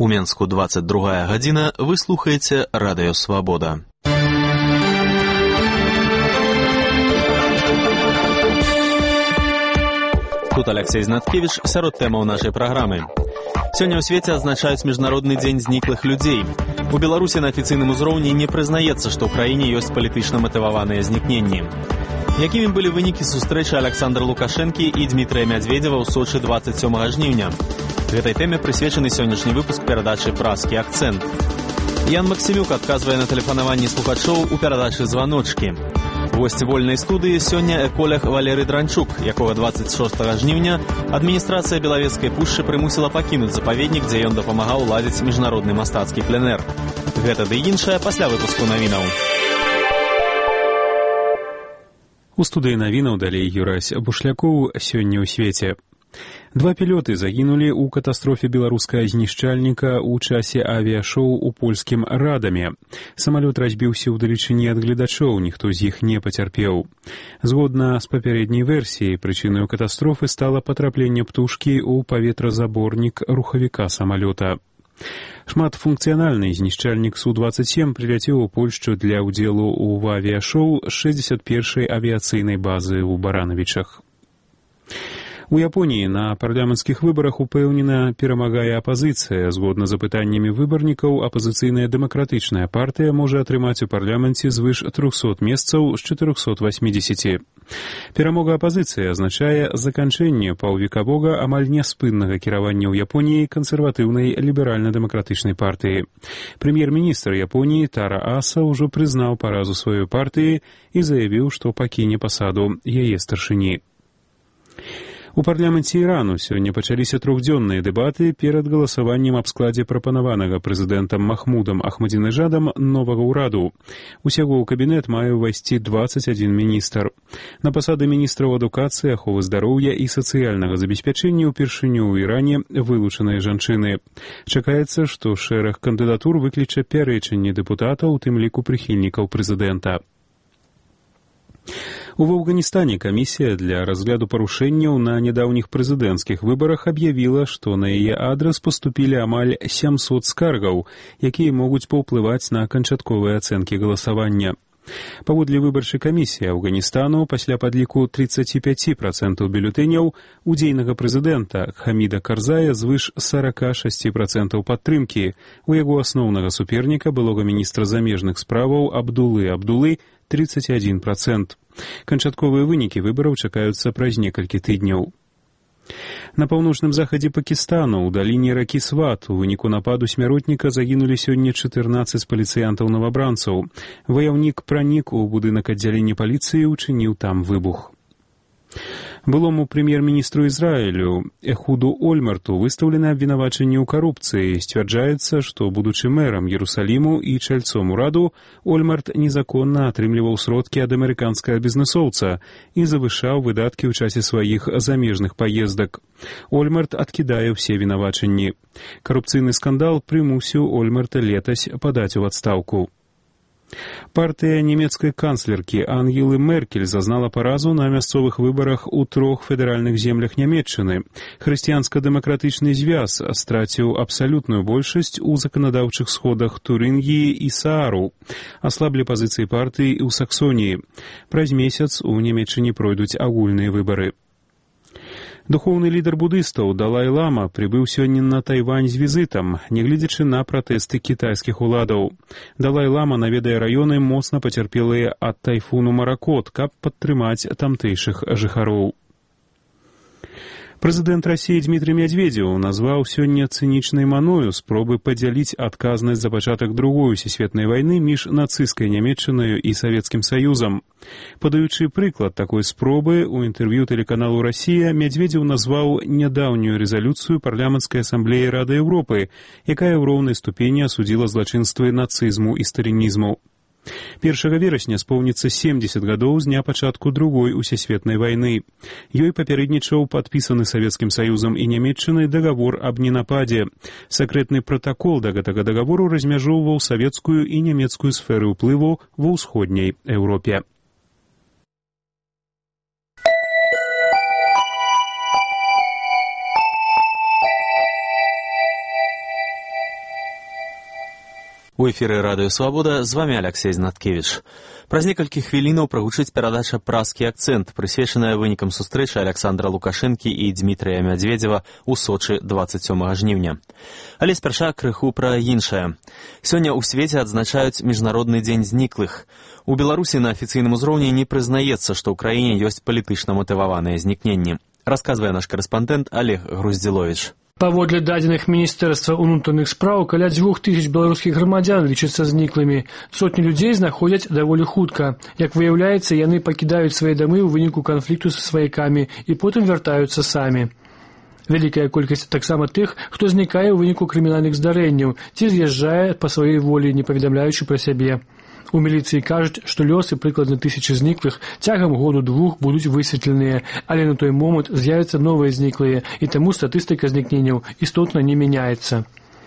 У Менску 22 гадзіна, вы слухаеце Радыё Свабода. Тут Алексей Знаткевич, сярод тэмаў нашай праграмы. Сёння ў свеце адзначаюць Міжнародны дзень зніклых людзей. У Беларусі на афіцыйным узроўні не прызнаецца, што ў краіне ёсць палітычна матываваныя знікненні. Якімі былі вынікі сустрэчы Александра Лукашэнкі і Дмітрыя Мядзведзева ў Сочы 27 жніўня? Гэтай тэме прысвечаны сённяшні выпуск перадачы «Празкі акцэнт». Ян Максімюк адказвае на тэлефанаванні слухачоў у перадачы «Званочкі». Госць вольнай студыі сёння эколог Валерый Дранчук, якога 26 жніўня адміністрацыя Белавецкай пушчы прымусіла пакінуць запаведнік, дзе ён дапамагаў ладзіць міжнародны мастацкі пленэр. Гэта ды іншае пасля выпуску навінаў. У студыі навінаў далей Юрась Бушлякоў сёння ў свеце. Два пілёты загінулі ў катастрофе беларускага знішчальніка ў часе авіяшоу у польскім Радаме. Самалёт разбіўся ўдалечыні ад гледачоў, ніхто з іх не пацярпеў. Згодна з папярэдняй версіяй, прычынаю катастрофы стала патрапленне птушкі ў паветразаборнік рухавіка самалёта. Шматфункцыянальны знішчальнік Су-27 прыляцеў у Польшчу для ўдзелу ў авіяшоу 61-й авіяцыйнай базы ў Баранавічах. У Японіі на парламенцкіх выбарах упэўнена перамагае апазіцыя. Згодна з апытаннямі выбарнікаў, апазіцыйная дэмакратычная партыя можа атрымаць у парламенце звыш 300 месцаў з 480. Перамога апазіцыі азначае заканчэнне паўвекавога амаль няспыннага кіравання ў Японіі кансерватыўнай ліберальна-дэмакратычнай партыі. Прэм'ер-міністр Японіі Тара Аса ўжо прызнаў паразу сваёй партыі і заявіў, што пакіне пасаду яе старшыні. У парламенце Ірану сёння пачаліся трохдзённыя дэбаты перад галасаваннем аб складзе прапанаванага прэзідэнтам Махмудам Ахмадзінэжадам новага ўраду. Усяго ў кабінет мае ўвайсці 21 міністр. На пасады міністраў адукацыі, аховы здароўя і сацыяльнага забеспячэння ўпершыню ў Іране вылучаныя жанчыны. Чакаецца, што шэраг кандыдатур выкліча пярэчанне дэпутатаў, у тым ліку прыхільнікаў прэзідэнта. У Афганістане камісія для разгляду парушэнняў на нядаўніх прэзідэнцкіх выбарах аб'явіла, што на яе адрас паступілі амаль 700 скаргаў, якія могуць паўплываць на канчатковыя ацэнкі галасавання. Паводле выбарчай камісіі Афганістану пасля падліку 35% бюлетэняў у дзейнага прэзідэнта Хаміда Карзая звыш 46% падтрымкі. У яго асноўнага суперніка, былога міністра замежных справаў Абдулы 31%. Канчатковыя вынікі выбараў чакаюцца праз некалькі тыдняў. На паўночным захадзе Пакістану, у даліне ракі Сват, у выніку нападу смяротніка загінулі сёння 14 паліцыянтаў-новабранцаў. Ваяўнік пранік у будынак аддзялення паліцыі і ўчыніў там выбух. Былому прэм'ер-міністру Ізраілю Эхуду Ольмарту выстаўлены абвінавачанні ў карупцыі. Сцвярджаецца, што, будучы мэрам Ерусаліму і чальцом ураду, Ольмарт незаконна атрымліваў сродкі ад амерыканскага бізнэсоўца і завышаў выдаткі ў часе сваіх замежных паездак. Ольмарт адкідае ўсе вінавачанні. Карупцыйны скандал прымусіў Ольмарта летась падаць у адстаўку. Партыя нямецкай канцлеркі Ангелы Меркель зазнала паразу на мясцовых выбарах у 3 федэральных землях Нямецчыны. Хрысціянска-дэмакратычны звяз страціў абсалютную большасць у заканадаўчых сходах Турынгіі і Саару. Аслаблі пазіцыі партыі і ў Саксоніі. Праз месяц у Нямецчыне пройдуць агульныя выбары. Духоўны лідар будыстаў Далай-лама прыбыў сёння на Тайвань з візітам, нягледзячы на пратэсты кітайскіх уладаў. Далай-лама наведае раёны, моцна пацярпелыя ад тайфуну Маракот, каб падтрымаць тамтэйшых жыхароў. Прэзідэнт Расіі Дмітрый Мядзведзеў назваў сёння цынічнай маною спробы падзяліць адказнасць за пачатак Другой сусветнай вайны між нацысцкай Нямецчынаю і Савецкім Саюзам. Падаючы прыклад такой спробы, у інтэрв'ю тэлеканалу «Расія» Мядзведзеў назваў нядаўнюю рэзалюцыю парламенцкай асамблеі Рады Еўропы, якая ў роўнай ступені асудзіла злачынствы нацызму і сталінізму. 1 верасня споўніцца 70 гадоў з дня пачатку Другой усесветнай вайны. Ёй папярэднічаў падпісаны Савецкім Саюзам і Нямецчынай дагавор аб ненападзе. Сакрэтны пратакол да гэтага дагавору размяжоўваў савецкую і нямецкую сферы ўплыву ва ўсходняй Еўропе. У эфіры радыё Свабода, з вами Алексей Знаткевич. Праз некалькі хвілінаў прагучыць перадача «Праскі акцэнт», прысвечаная вынікам сустрэчы Александра Лукашэнкі і Дмітрыя Мядзведзева ў Сочы 27 жніўня. Але спярша крыху пра іншае. Сёння ў свеце адзначаюць Міжнародны дзень зніклых. У Беларусі на афіцыйным узроўні не прызнаецца, што ў краіне ёсць палітычна матываваныя знікненні. Расказвае наш корэспандэнт Олег Груздзіловіч. Паводле дадзеных Міністэрства ўнутраных спраў, каля 2000 беларускіх грамадзян лічацца зніклымі. Сотні людзей знаходзяць даволі хутка. Як выяўляецца, яны пакідаюць свае дамы ў выніку канфлікту са сваякамі і потым вяртаюцца самі. Вялікая колькасць таксама тых, хто знікае ў выніку крымінальных здарэнняў ці з'язджае па сваёй волі, не паведамляючы пра сябе. У міліцыі кажуць, што лёсы прыкладна 1000 зніклых цягам году-двух будуць высветленыя, але на той момант з'явяцца новыя зніклыя, і таму статыстыка знікненняў істотна не мяняецца.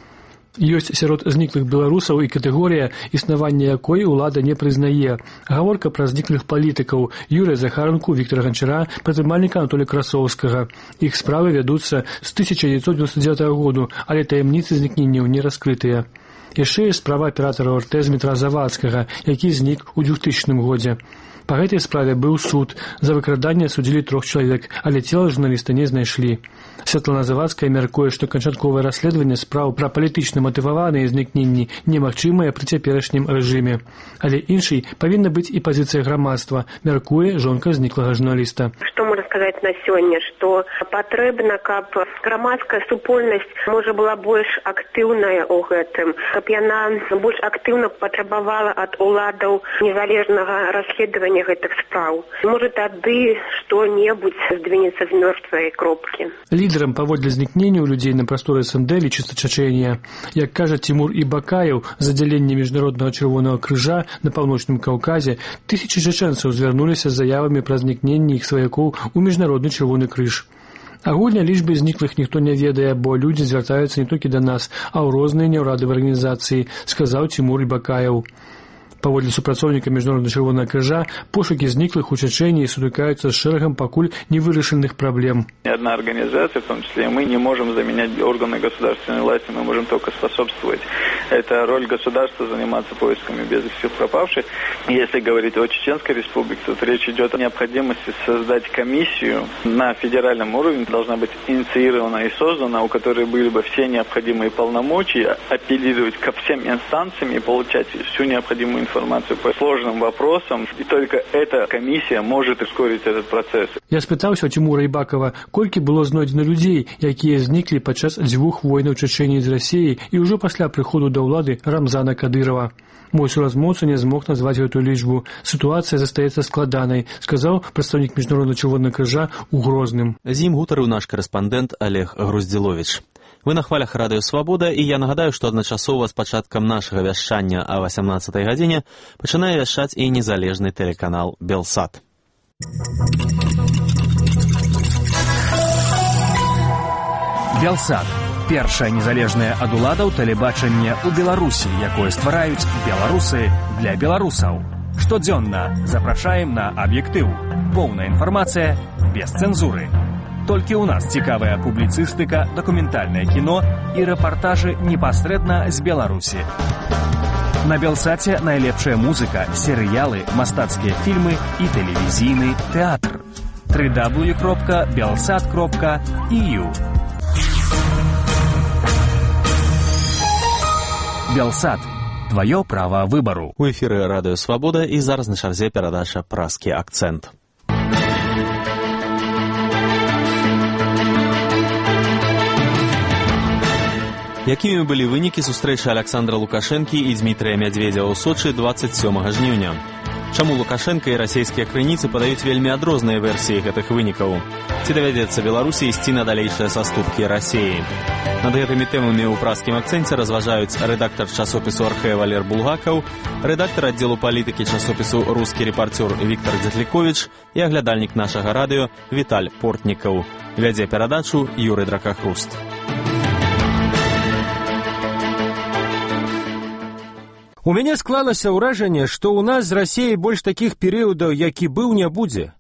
Ёсць сярод зніклых беларусаў і катэгорыя, існавання якой улада не прызнае. Гаворка пра зніклых палітыкаў Юрыя Захаранку, Віктара Ганчара, прадпрымальніка Анатолія Красоўскага. Іх справы вядуцца з 1999 году, але таямніцы знікненняў не раскрытыя. Яшчэ ёсць справа аператара ОРТ Змітра Завадскага, які знік у 2000 годзе. Па гэтай справе быў суд. За выкраданне судзілі 3 чалавек, але цела журналіста не знайшлі. Святлана Завадская мяркуе, што канчатковае расследаванне спраў пра палітычна матываваныя знікненні немагчымае пры цяперашнім рэжыме. Але іншай павінна быць і пазіцыя грамадства, мяркуе жонка зніклага журналіста. Што можна сказаць на сёння, што патрэбна, каб грамадская супольнасць можа была больш актыўная ў гэтым, каб яна больш актыўна патрабавала ад уладаў незалежнага расследавання гэтых спраў. Можа, тады што-небудзь здвінецца з мёртвай кропкі. Лідарам паводле знікненняў людзей на прасторы СНД лічыцца Чачэнія. Як кажа Тимур Ибакаев з аддзялення Міжнароднага Чырвонага крыжа на Паўночным Каўказе, тысячы чачэнцаў звярнуліся з заявамі пра знікненне іх сваякоў у Міжнародны Чырвоны крыж. Агульнай лічбы зніклых ніхто не ведае, бо людзі звяртаюцца не толькі да нас, а ў розныя няўрадавыя арганізацыі, сказаў Тимур Ибакаев. Паводле супрацоўніка Міжнароднага Чырвонага крыжа, пошукі зніклых у Чечении сутыкаюцца з шэрагам пакуль невырашаных праблем. Ни одна организация, в том числе и мы, не можем заменять органы государственной власти, мы можем только способствовать. Это роль государства заниматься поисками без всех пропавших. Если говорить о Чеченской республике, то речь идет о необходимости создать комиссию на федеральном уровне, должна быть инициирована и создана, у которой были бы все необходимые полномочия, апеллировать ко всем инстанциям и получать всю необходимую информацию по сложным вопросам, и только эта комиссия может ускорить этот процесс. Я спытаўся у Тимура Ибакова, колькі было знойдзена людзей, якія зніклі падчас 2 войнаў Чечении з Расіяй і ўжо пасля прыходу да ўлады Рамзана Кадырова. Мой суразмоўца не змог назваць гэтую лічбу. Сітуацыя застаецца складанай, сказаў прадстаўнік Міжнароднага Чырвонага крыжа ў Грозным. З ім гутарыў наш корэспандэнт Олег Груздзіловіч. Вы на хвалях радыё Свабода, і я нагадаю, што адначасова з пачаткам нашага вяшчання а 18 гадзіне пачынае вяшчаць і незалежны тэлеканал Белсат. Белсат. Першае незалежнае ад уладаў тэлебачанне ў Беларусі, якое ствараюць беларусы для беларусаў. Штодзённа запрашаем на аб'ектыў. Поўная інфармацыя без цэнзуры. Толькі ў нас цікавая публіцыстыка, дакументальнае кіно і рэпартажы непасрэдна з Беларусі. На Белсаце найлепшая музыка, серыялы, мастацкія фільмы і тэлевізійны тэатр. www.belsat.eu Белсат. Твоё права выбару. У эфіры радыё Свабода і зараз на чарзе перадача «Праскі акцэнт». Якімі былі вынікі сустрэчы Александра Лукашэнкі і Дмітрыя Мядзведзева ў Сочы 27 жніўня? Чаму Лукашэнка і расійскія крыніцы падаюць вельмі адрозныя версіі гэтых вынікаў? Ці давядзецца Беларусі ісці на далейшыя саступкі Расіі? Над гэтымі тэмамі ў праскім акцэнце разважаюць рэдактар часопісу «Архэ» Валер Булгакаў, рэдактар аддзелу палітыкі часопісу «Рускі рэпарцёр» Віктар Дзятліковіч і аглядальнік нашага радыё Віталь Портнікаў. Вядзе перадачу Юрый Дракахруст. У мяне склалася ўражанне, што ў нас з Расіяй больш такіх перыядаў, які быў, не будзе.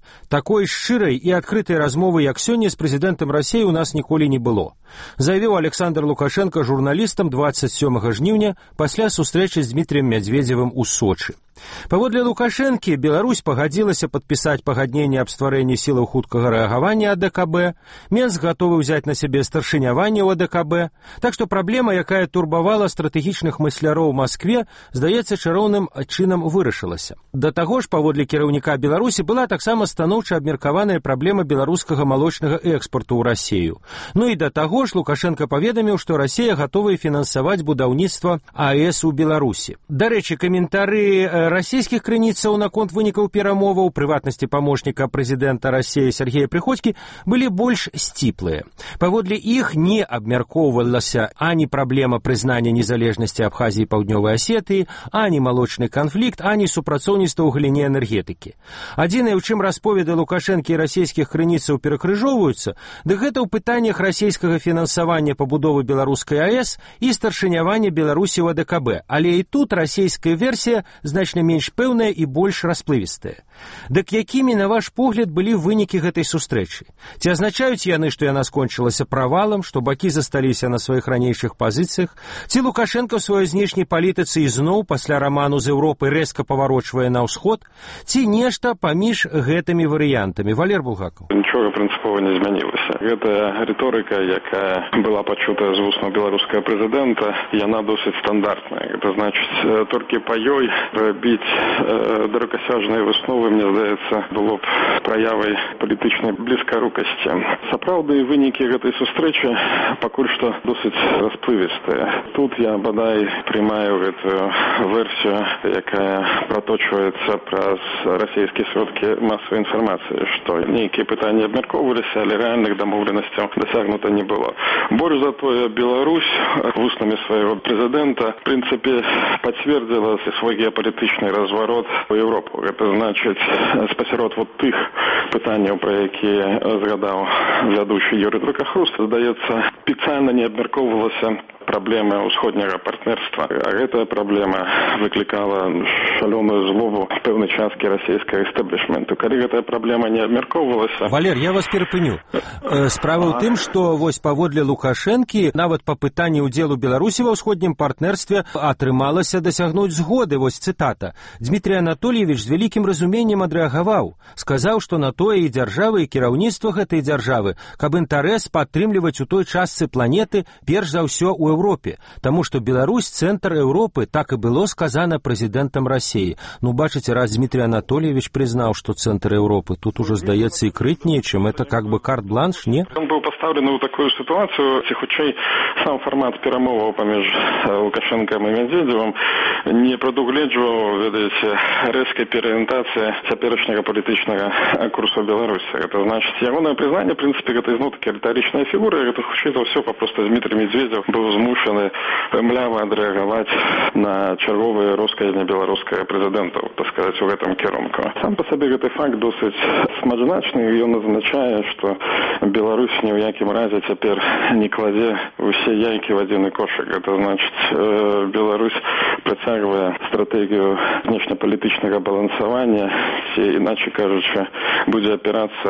Такой шчырай і адкрытай размовы, як сёння, з прэзідэнтам Расіі у нас ніколі не было, заявіў Александр Лукашенко журналістам 27 жніўня пасля сустрэчы з Дмітрием Медведевым у Сочы. Паводле Лукашэнкі, Беларусь пагадзілася падпісаць пагадненне аб стварэнні сілаў хуткага рэагавання АДКБ, Менск гатовы ўзяць на сябе старшыняванне ў АДКБ, так што праблема, якая турбавала стратэгічных мысляроў у Маскве, здаецца, чароўным чынам вырашылася. Да таго ж, паводле кіраўніка Беларусі, была таксама станоўча абмеркаваная праблема беларускага малочнага экспарту ў Расію. Ну і да таго ж Лукашенко паведаміў, што Расія гатовая фінансаваць будаўніцтва АЭС у Беларусі. Дарэчы, каментары расійскіх крыніцаў наконт вынікаў перамоваў, прыватнасці памочніка прэзідэнта Расіі Сергея Прыходзькі, былі больш сціплыя. Паводле іх не абмяркоўвалася ані праблема прызнання незалежнасці Абхазіі і Паўднёвай Асетыі, ані малочны канфлікт, ані супрацоўніцтва ў галіне энергетыкі. Адзінае, у чым расповеды Лукашэнкі і расійскіх крыніцаў перакрыжоўваюцца, дык гэта ў пытаннях расійскага фінансавання пабудовы беларускай АЭС і старшынявання Беларусі ў АДКБ. Але і тут расійская версія значна менш пэўная і больш расплывістая. Дык якімі, на ваш погляд, былі вынікі гэтай сустрэчы? Ці азначаюць яны, што яна скончылася правалам, што бакі засталіся на сваіх ранейшых пазіцыях? Ці Лукашенко ў сваёй знешняй палітыцы ізноў пасля раману з Еўропай рэзка паварочвае на ўсход? Ці нешта паміж гэтымі варыянтамі? Валер Булгакаў. Нічога прынцыпова не змянілася. Гэтая рыторыка, якая была пачута з вуснаў беларускага прэзідэнта, яна досыць стандартная. Гэта значыць, толькі па ёй рабіць далекасяжныя высновы, мне здаецца, было б праявай палітычнай блізкарукасці. Сапраўдныя вынікі гэтай сустрэчы пакуль што досыць расплывістыя. Тут я бадай прымаю гэтую версію, якая проточваецца праз расійскія сродкі масавай інфармацыі, што нейкія пытанні абмяркоўваліся, але рэальных дамоўленасцяў дасягнута не было. Больш за тое, Беларусь вуснамі свайго прэзідэнта в прынцыпе пацвердзіла свой геапалітычны разворот у Европу. Это значит, спасярод вот тых пытанняў, про якія згадаў вядучы Юрый Дракахруст, здаецца, спецыяльна не абмяркоўвалася праблема ўсходняга партнерства. А гэтая праблема выклікала шалёную злобу пэўнай часткі расійскага эстаблішменту. Калі гэтая праблема не абмяркоўвалася... Валер, я вас перапыню. Справа ў тым, што вось паводле Лукашэнкі, нават па пытанні ўдзелу Беларусі ва ўсходнім партнерстве атрымалася дасягнуць згоды, вось цытата. Дмітрий Анатольевич з вялікім разуменнем адрэагаваў. Сказаў, што на тое і дзяржавы, і кіраўніцтва гэтай дзяржавы, каб інтарэс падтрымліваць у той частцы планеты, перш за ўсё у Европе, таму што Беларусь — цэнтр Европы, так і было сказана прэзідэнтам Расіі. Ну, бачыце, раз Дмитрий Анатольевич признаў, што цэнтр Европы, тут уже, здаецца, і крытнее, чым это как бы карт-бланш, не? Он быў пастаўлены ў такую сітуацыю, ці хутчэй сам фармат перамоваў паміж Лукашэнкам і Медведевым не прадугледжваў, ведаеце, рэзкай перарыентацыі цяперашняга палітычнага курсу Беларусі. Это значыць, ягонае прызнанне, в прынцыпе, гэта ізноў такі рытарычная фігура, гэта хутчэй за ўсё папросту Дмитрий Медведев быў змушаны млява адрэагаваць на чарговыя росказні беларускага прэзідэнта, так сказаць, у гэтым кірунку. Сам па сабе гэты факт досыць смачначны, і ён азначае, што Беларусь ні ў якім разе цяпер не кладзе ўсе яйкі в адзіны кошык. Это значыць, Беларусь працягвае стратэгію знешнепалітычнага балансавання, ці, іначе кажучы, будзе апірацца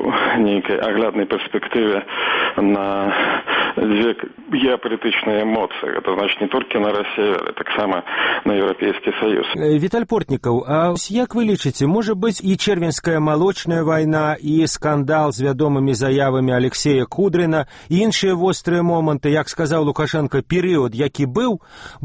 ў нейкай агляднай перспектыве на дзве геапалітычныя эмоцыі. Это значыць не толькі на Расію, але таксама на Еўрапейскі Саюз. Віталь Портнікаў, а як вы лічыце, можа быць і чэрвеньская малочная вайна, і скандал з вядомымі заявамі Алексея Кудрина, і іншыя вострыя моманты, як сказаў Лукашенко, перыяд, які быў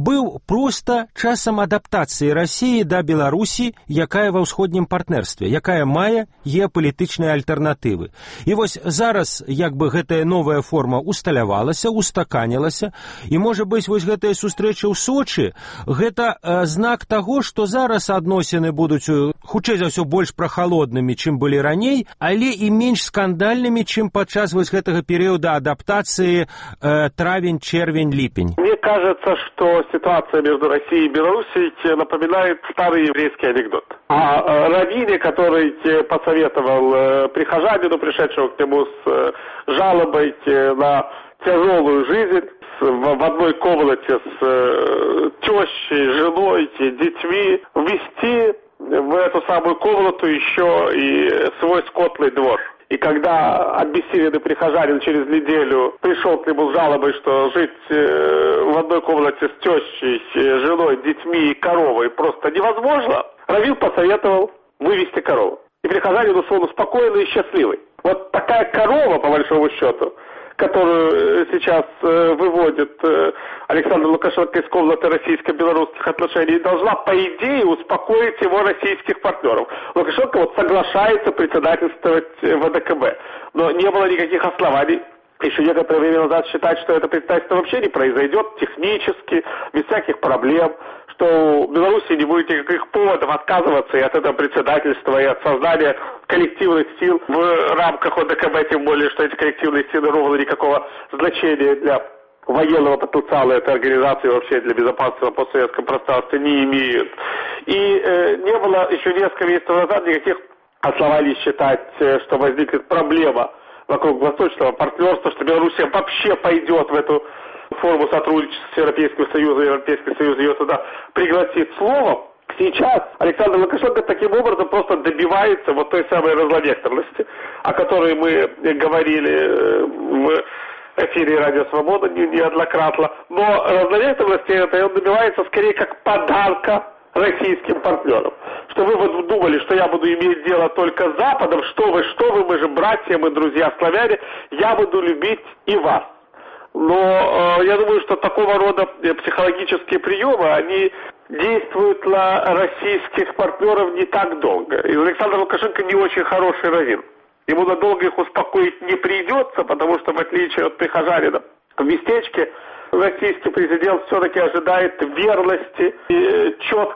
проста часам адаптацыі Расіі да Беларусі, якая ва ўсходнім партнерстве, якая мае геапалітычныя альтэрнатывы. І вось зараз, як бы гэтая новая форма усталявалася, устаканілася, і, можа быць, вось гэтая сустрэча ў Сочы, гэта знак таго, што зараз адносіны будуць, хутчэй за ўсё, больш прахалоднымі, чым былі раней, але і менш скандальнымі, чым падчас вось гэтага перыяда адаптацыі травень, червень, липень. Мне кажется, что ситуация между Россией и Белоруссией напоминает старый еврейский анекдот. О раввине, который посоветовал прихожанину, пришедшему к нему с жалобой на тяжелую жизнь, в одной комнате с тещей, женой, детьми, вести в эту самую комнату еще и свой скотный двор. И когда обессиленный прихожанин через неделю пришел к нему с жалобой, что жить в одной комнате с тещей, женой, детьми и коровой просто невозможно, раввин посоветовал вывести корову. И прихожанин ушел спокойный и счастливый. Вот такая корова, по большому счету, которую сейчас выводит Александр Лукашенко из комнаты российско-белорусских отношений, должна, по идее, успокоить его российских партнеров. Лукашенко вот соглашается председательствовать в ВДКБ, но не было никаких оснований еще некоторое время назад считать, что это председательство вообще не произойдет технически, без всяких проблем, что в Беларуси не будет никаких поводов отказываться и от этого председательства, и от создания коллективных сил в рамках ОДКБ, тем более, что эти коллективные силы ровно никакого значения для военного потенциала этой организации, вообще для безопасности на постсоветском пространстве не имеют. И не было еще несколько месяцев назад никаких оснований считать, что возникнет проблема вокруг восточного партнерства, что Белоруссия вообще пойдет в эту форму сотрудничества с Европейским Союзом, и Европейский Союз ее туда пригласит словом. Сейчас Александр Лукашенко таким образом просто добивается вот той самой разлонекторности, о которой мы говорили в эфире «Радио Свобода» неоднократно. Но разлонекторности это он добивается скорее как подарка российским партнерам. Что вы вот думали, что я буду иметь дело только с Западом, что вы, мы же братья, мы друзья славяне, я буду любить и вас. Но я думаю, что такого рода психологические приемы, они действуют на российских партнеров не так долго. И Александр Лукашенко не очень хороший раввин. Ему надолго их успокоить не придется, потому что, в отличие от прихожанина в местечке, российский президент все-таки ожидает верности и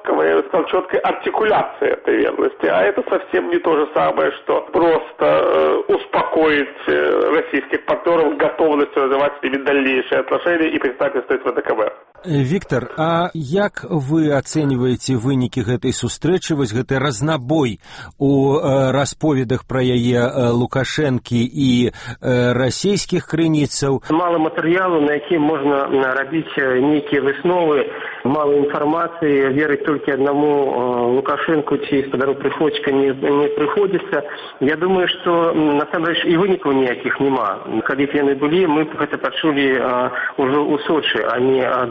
четкой артикуляции этой верности. А это совсем не то же самое, что просто успокоить российских партнеров готовностью развивать с ними дальнейшие отношения и представительствовать в ВДКБ. Виктор, а як вы ацэньваеце вынікі гэтай сустрэчы, вось гэты разнабой у расповедах пра яе Лукашэнкі і расійскіх крыніцаў? Мало матэрыялу, на якім можна рабіць нейкія высновы, мало інфармацыі, верыць толькі аднаму Лукашэнку ці спадару Прыходзька не прыходзіцца. Я думаю, што насамрэч і вынікаў ніякіх няма. Калі б яны былі, мы б гэта пачулі ўжо ў Сочы, а не ад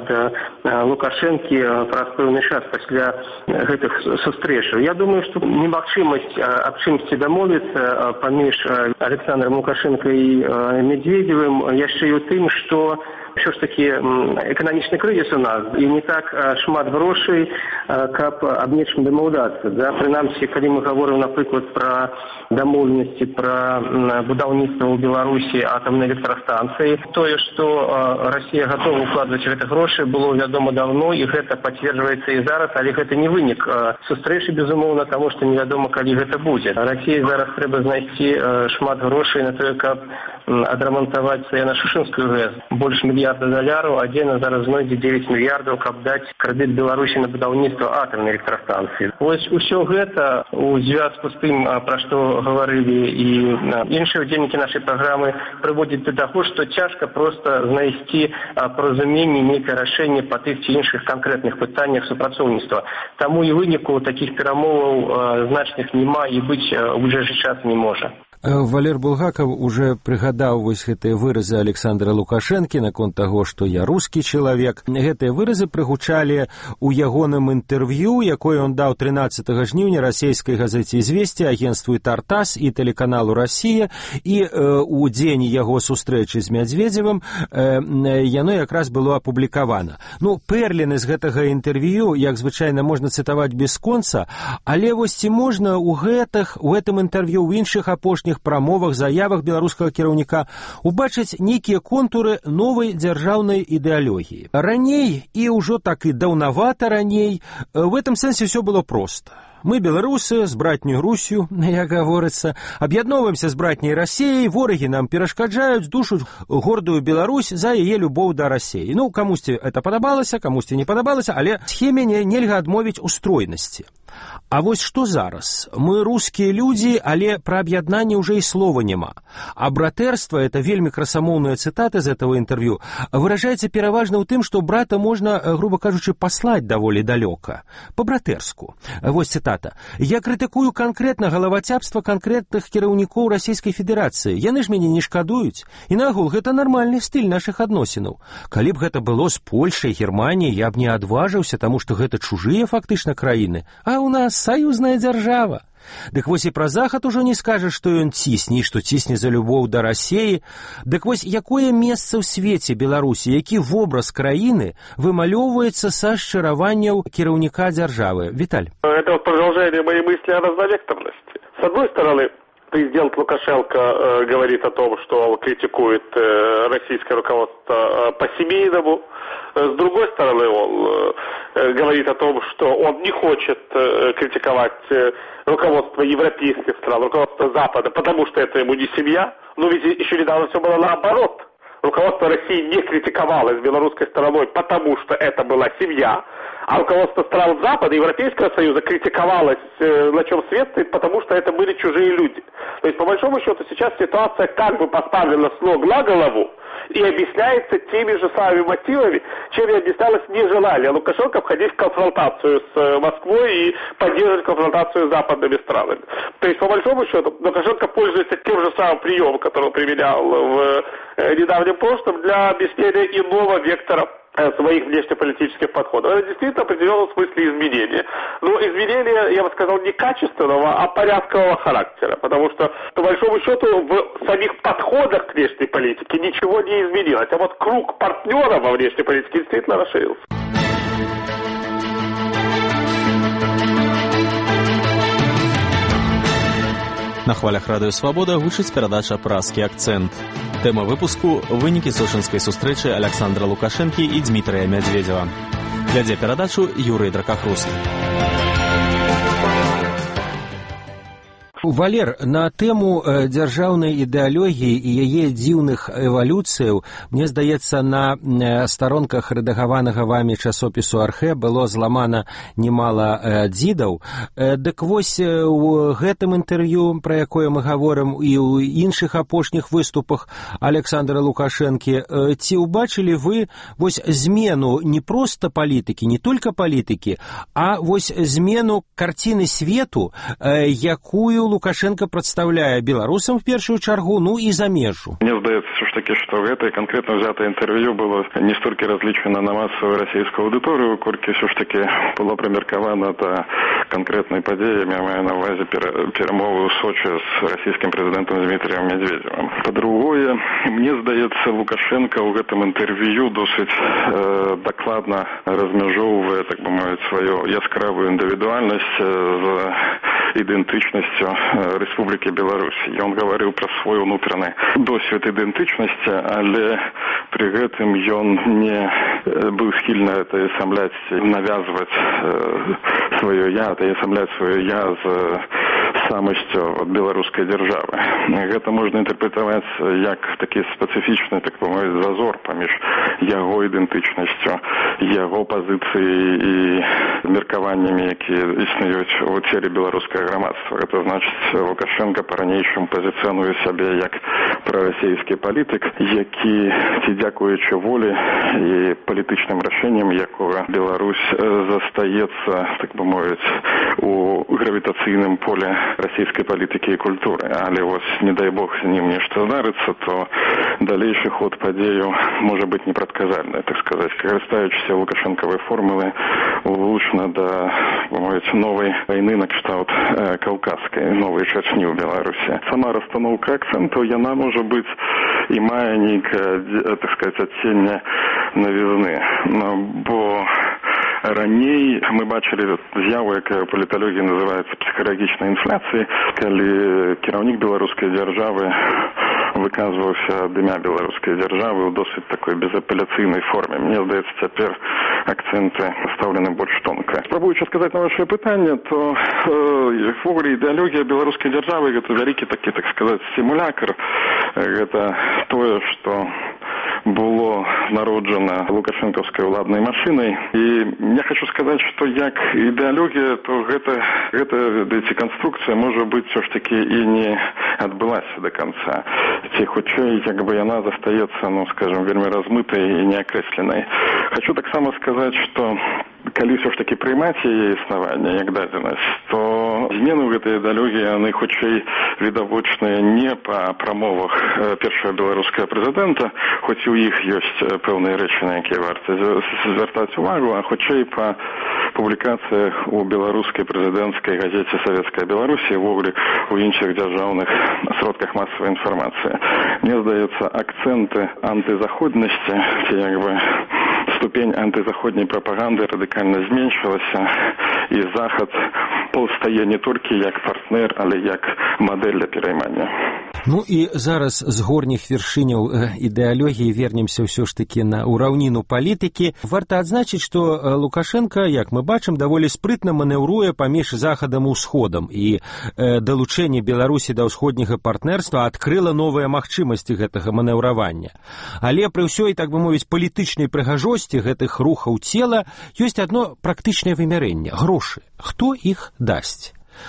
Лукашэнкі праз пэўны час пасля гэтых сустрэчаў. Я думаю, што немагчымасць аб чымсьці дамовіцца паміж Александром Лукашенко і Медведевым яшчэ і ў тым, што ўсё ж такі эканамічны крызіс у нас і не так шмат грошай, каб аб нечым дамаўляцца. Да? Прынамсі, калі мы гаворым, напрыклад, пра дамоўленасці, пра будаўніцтва ў Беларусі атамнай электрастанцыі, тое, што Расія гатова укладваць гэты грошы, было вядома давно, і гэта пацверджваецца і зараз, але гэта не вынік сустрэчы, безумоўна, таму што невядома, калі гэта будзе. Расіі зараз трэба знайсці шмат грошай на тое, каб адрамантаваць Саяна-Шушынскую ГЭС. Больш мільярда даляраў, а дзе зараз знойдзе 9 мільярдаў, каб даць крэдыт Беларусі на будаўніцтва атамнай электрастанцыі. Вось усё гэта у звязку з тым, пра што гаварылі і іншыя удзельнікі нашай праграмы, прыводзіць да таго, што цяжка проста знайсці паразуменне, нейкае рашэнне па тых ці іншых канкрэтных пытаннях супрацоўніцтва. Таму і выніку такіх перамоваў значных няма і быць у бліжэйшы час не можа. Валер Булгаков уже прыгадаў вось гэтыя выразы Александра Лукашэнкі наконт таго, што я рускі чалавек. Гэтыя выразы прыгучалі ў ягоным інтэрв'ю, якое он даў 13 жніўня расійскай газеце «Известия», агентству «Тартас» і тэлеканалу «Россия», і у дзень яго сустрэчы з Медведевым яно якраз было апублікавана. Ну, пэрліны з гэтага інтэрв'ю, як звычайна, можна цытаваць без конца, але вось ці можна у гэтым інтэрв'ю, у іншых апошніх прамовах, заявах беларускага кіраўніка убачыць нейкія контуры новай дзяржаўнай ідэалогіі. Раней, і ўжо так і даўнавата раней, в этом сэнсе все было проста. Мы, беларусы, з братнёй Русью, як гаворыцца, аб'ядноўваемся з братняй Расіяй, ворагі нам перашкаджаюць, душаць гордую Беларусь за яе любоў да Расіі. Ну, камусьці это падабалася, камусьці не падабалася, але схеме нельга адмовіць у стройнасці. А вось што зараз? Мы рускія людзі, але пра аб'яднанне ўжо і слова няма. А братэрства, это вельмі красамоўная цытата з этого интервью, выражаецца пераважна ў тым, што брата можна, грубо кажучы, паслаць даволі далёка. Па-братэрску. Вось цытата. «Я крытыкую канкрэтна галавацяпства канкрэтных кіраўнікоў Расійскай Федэрацыі. Яны ж мяне не шкадуюць. І нагул, гэта нармальны стыль нашых адносінаў. Калі б гэта было з Польшай, Германіяй, я б не адважыўся, таму што гэта чужыя фактычна краіны. А ў нас саюзная дзяржава. Дык вось і пра Захад ужо не скажаш, што ён цісне, што цісне за любоў да Расіі. Дык вось якое месца ў свеце Беларусі, які вобраз краіны вымалёўваецца са шчыраванняў кіраўніка дзяржавы? Віталь. Это продолжение моей мысли о разновекторности. С одной стороны, президент Лукашенко говорит о том, что критикует российское руководство по-семейному. С другой стороны, он говорит о том, что он не хочет критиковать руководство европейских стран, руководство Запада, потому что это ему не семья. Но ведь еще недавно все было наоборот. Руководство России не критиковалось белорусской стороной, потому что это была семья. А руководство стран Запада, Европейского Союза критиковалось, на чем свет стоит, потому что это были чужие люди. То есть, по большому счету, сейчас ситуация как бы поставлена с ног на голову и объясняется теми же самыми мотивами, чем и объяснялось нежелание Лукашенко входить в конфронтацию с Москвой и поддерживать конфронтацию с западными странами. То есть, по большому счету, Лукашенко пользуется тем же самым приемом, который он применял в недавнем прошлом, для объяснения иного вектора своих внешнеполитических подходов. Это действительно в определенном смысле изменения. Но изменения, я бы сказал, не качественного, а порядкового характера. Потому что, по большому счету, в самих подходах к внешней политике ничего не изменилось. А вот круг партнеров во внешней политике действительно расширился. На хвалях Радыё Свабода гучыць перадача «Празкі акцэнт». Тэма выпуску – вынікі сочынскай сустрэчы Александра Лукашэнкі і Дмітрыя Мядзведзева. Вядзе перадачу Юрый Дракахруст. Валер, на тэму дзяржаўнай ідэалогіі і яе дзіўных эвалюцыяў, мне здаецца, на старонках рэдагаванага вамі часопісу «Архэ» было зламана немала дзідаў. Дык вось у гэтым інтэрв'ю, пра якое мы гаворым, і ў іншых апошніх выступах Александра Лукашэнкі, ці ўбачылі вы вось змену не проста палітыкі, не толькі палітыкі, а вось змену карціны свету, якую Лукашенко прадстаўляе беларусам в першую чаргу, ну і замежжу. Мне здаецца, все ж таки, что гэта конкретно взятое интервью было не столькі разлічана на массовую расійскую аудиторию, колькі все ж таки было примерковано да конкретной падеями, я маю на увазе перемовы в Сочи с российским президентом Дмитрием Медведевым. По-другое, мне здаецца, Лукашенко в этом интервью досыць докладно размежоўвае, так бы мовіць, свою яскравую индивидуальность за идентичностью Республики Беларусь. Ён гаварыў пра свой унутраны досвед ідэнтычнасці, але пры гэтым ён не быў схільны атаясамляць, навязваць сваё я, атаясамляць сваё я з самасцю ад беларускай дзяржавы. Гэта можна інтэрпрэтаваць як такі спецыфічны, так бы мовіць, зазор паміж яго ідэнтычнасцю, яго пазіцыяй і меркаваннямі, якія існуюць у целе беларускага грамадства. Это значыць, Лукашенко па-ранейшаму пазіцыянуе сябе як прарасійскі палітык, які, ці дзякуючы волі і палітычным рашэнням, якога Беларусь застаецца, так бы мовіць, у гравітацыйным поле расійскай палітыкі і культуры. Але вось, не дай бог, з ним нешта здарыцца, то далейшы ход падзеяў можа быць непрадказальны, так сказаць. Карыстаючыся лукашэнкавай формулай, влучна да, мовіць, новай вайны на кшталт каўказскай, новай Чачні ў Беларусі. Сама расстаноўка акцэнтаў, яна можа быць і мае нейкае, так сказаць, адценне навізны. Бо раней мы бачылі з'яву, якая ў паліталогіі называецца псіхалагічнай інфляцыяй, калі кіраўнік беларускай дзяржавы выказваўся ад імя беларускай дзяржавы ў досыць такой безапеляцыйнай форме. Мне здаецца, цяпер акцэнты пастаўлены больш тонка. Спрабуючы сказаць на вашае пытанне, то ввогуле ідэалогія беларускай дзяржавы гэта вялікі такі, так сказаць, сімулякр. Гэта тое, што было народжана лукашэнкаўскай уладнай машинай. И я хочу сказать, что як идеология, то гэта деконструкция, может быть, все ж таки и не отбылась до конца. Ці хутчэй, як бы яна застаецца, ну, скажем, вельмі размытай и неакрэсленай. Хочу так само сказать, что калі все ж таки приймаць яе існаванне як дадзенасць, то змены ў гэтай ідэалогіі яны хутчэй відавочныя не па прамовах першага беларускага прэзідэнта, хоць і ў іх ёсць пэўныя рэчы, на якія варта звяртаць увагу, а хутчэй па публікацыях у беларускай прэзідэнцкай газеце «Савецкая Беларусь» і ўвогуле ў іншых дзяржаўных сродках масавай інфармацыі. Мне здаецца, акцэнты антызаходнасці, ці як бы ступень антызаходняй прапаганды радыкальна зменшылася, і Захад паўстае не толькі як партнер, але як мадэль для пераймання. Ну і зараз з горніх вяршыняў ідэалогіі вернемся ўсё ж такі на ўраўніну палітыкі. Варта адзначыць, што Лукашенко, як мы бачым, даволі спрытна манеўруе паміж Захадам і Усходам, і далучэнне Беларусі да ўсходняга партнерства адкрыла новыя магчымасці гэтага манеўравання. Але пры ўсёй, так бы мовіць, палітычнай прыгажосці гэтых рухаў цела ёсць адно практычнае вымярэнне – грошы. Хто іх дасць?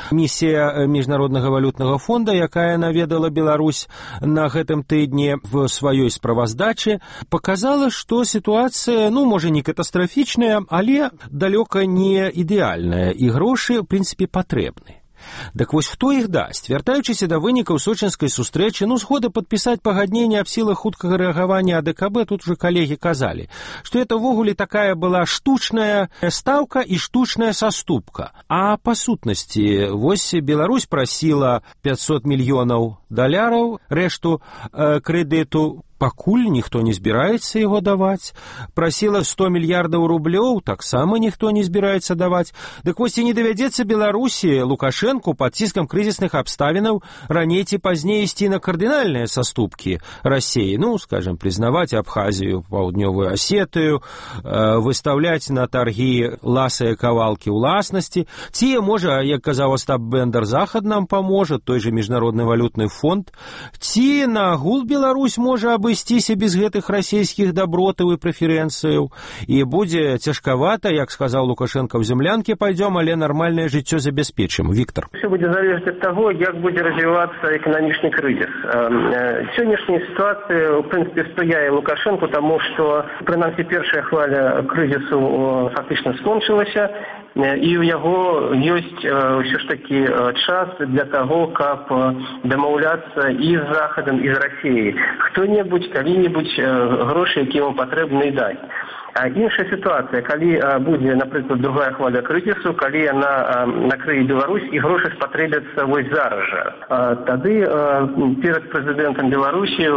Місія Міжнароднага валютнага фонда, якая наведала Беларусь на гэтым тыдні в сваёй справаздачы, показала, што сітуацыя, ну, можа, не катастрафічная, але далёка не ідэальная, і грошы, в прынцыпе, патрэбны. Так вось, хто іх дасць? Вяртаючыся да вынікаў сочынскай сустрэчы, ну, згода падпісаць пагадненне аб сілах хуткага рэагавання АДКБ, тут уже калегі казалі, што это ўвогуле такая была штучная стаўка і штучная саступка. А па сутнасці, вось Беларусь прасіла $500 мільёнаў, рэшту крэдыту, пакуль ніхто не збіраецца яго даваць. Прасіла 100 мільярдаў рублёў, таксама ніхто не збіраецца даваць. Дык вось і не давядзецца Беларусі, Лукашэнку пад ціскам крызісных абставінаў раней ці пазней ісці на кардынальныя саступкі Расіі. Ну, скажем, прызнаваць Абхазію, Паўднёвую Асетыю, выстаўляць на таргі ласыя кавалкі ўласнасці. Ці, можа, як казаў Астап Бендер, Захад нам паможа, той же Міжнародны валютны фонд. Ці нагул Беларусь можа абысціся без гэтых расійскіх дабротаў і прэферэнцыяў, і будзе цяжкавата, як сказаў Лукашенко, в землянке пойдем, але нармальнае жыццё забяспечым. Віктор. Все будзе залежаць ад таго, як будзе развівацца эканамічны крызіс. Сённяшняя сітуацыя, в прынцыпе, спрыяе Лукашенку, таму што, прынамсі, першая хваля крызісу фактычна скончылася, і ў яго ёсць ўсё ж такі час для таго, каб дамаўляцца і з Захадам, і з Расіяй. Хто-небудзь, калі-небудзь грошы, якія ему патрэбны, даць. А іншая сітуацыя, калі будзе, напрыклад, другая хваля крызісу, калі яна накрые Беларусь, і грошы спатрэбяцца вось зараз жа. Тады перад прэзідэнтам Беларусі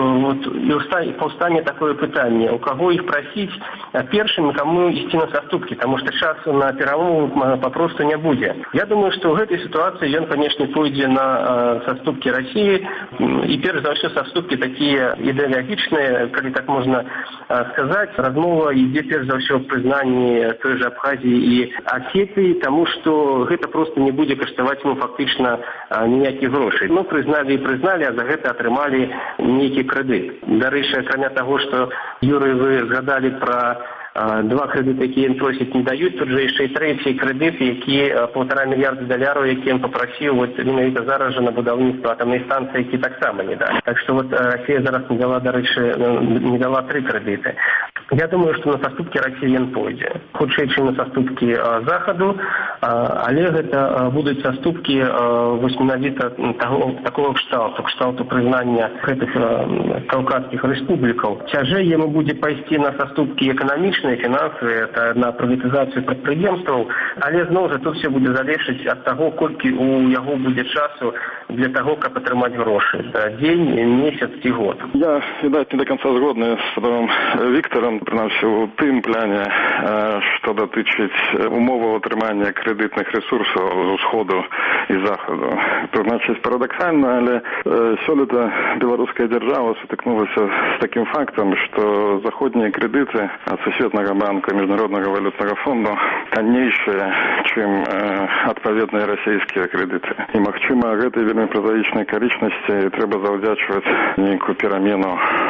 паўстане такое пытанне, у каго іх прасіць першым, каму ісці на саступкі, таму што часу на перамову папросту не будзе. Я думаю, што ў гэтай сітуацыі ён, канешне, пойдзе на саступкі Расіі, і перш за ўсё саступкі такія ідэалагічныя, калі так можна сказаць, размова ідзе перш за ўсё прызнанні той же Абхазіі і Асетыі, таму што гэта проста не будзе каштаваць ему фактычна ніякіх грошай. Ну, прызналі і прызналі, а за гэта атрымалі нейкі крэдыт. Дарэчы, акрамя таго, што, Юрый, вы згадалі пра два крэдыты, якія ім просяць, не даюць, тут же яшчэ і трэці крэдыт, які $1,5 мільярда, які ім папрасіў менавіта зараз жа на будаўніцтва атамнай станцыі, які таксама не далі. Так што Расія зараз не дала, дарэчы, не дала 3 крэдыты. Я думаю, што на саступкі Расіі ён пойдзе. Хутчэй, чым на саступкі Захаду, але гэта будуць саступкі вось менавіта такого кшталту прызнання гэтых каўказскіх рэспублікаў. Цяжэй яму будзе пайсці на саступкі эканамічныя, фінансавыя, на прыватызацыю прадпрыемстваў, але зноў жа тут все будзе залежаць ад таго, колькі у яго будзе часу для таго, каб атрымаць грошы. Дзень, месяц ці год. Я, відаць, не до конца згодны з Віктором, прынамсі у тым пляне, што датычыць умоваў атрымання крэдытных рэсурсаў з усходу і захаду. То значыць парадаксальна, але сёлета беларуская дзяржава сутыкнулася з такім фактам, што заходнія крэдыты ад Сусветнага банка, Міжнароднага валютнага фонду таннейшыя, чым адпаведныя расійскія крэдыты. І, магчыма, гэтай вельмі празаічнай акалічнасці трэба заўдзячваць нейкую перамену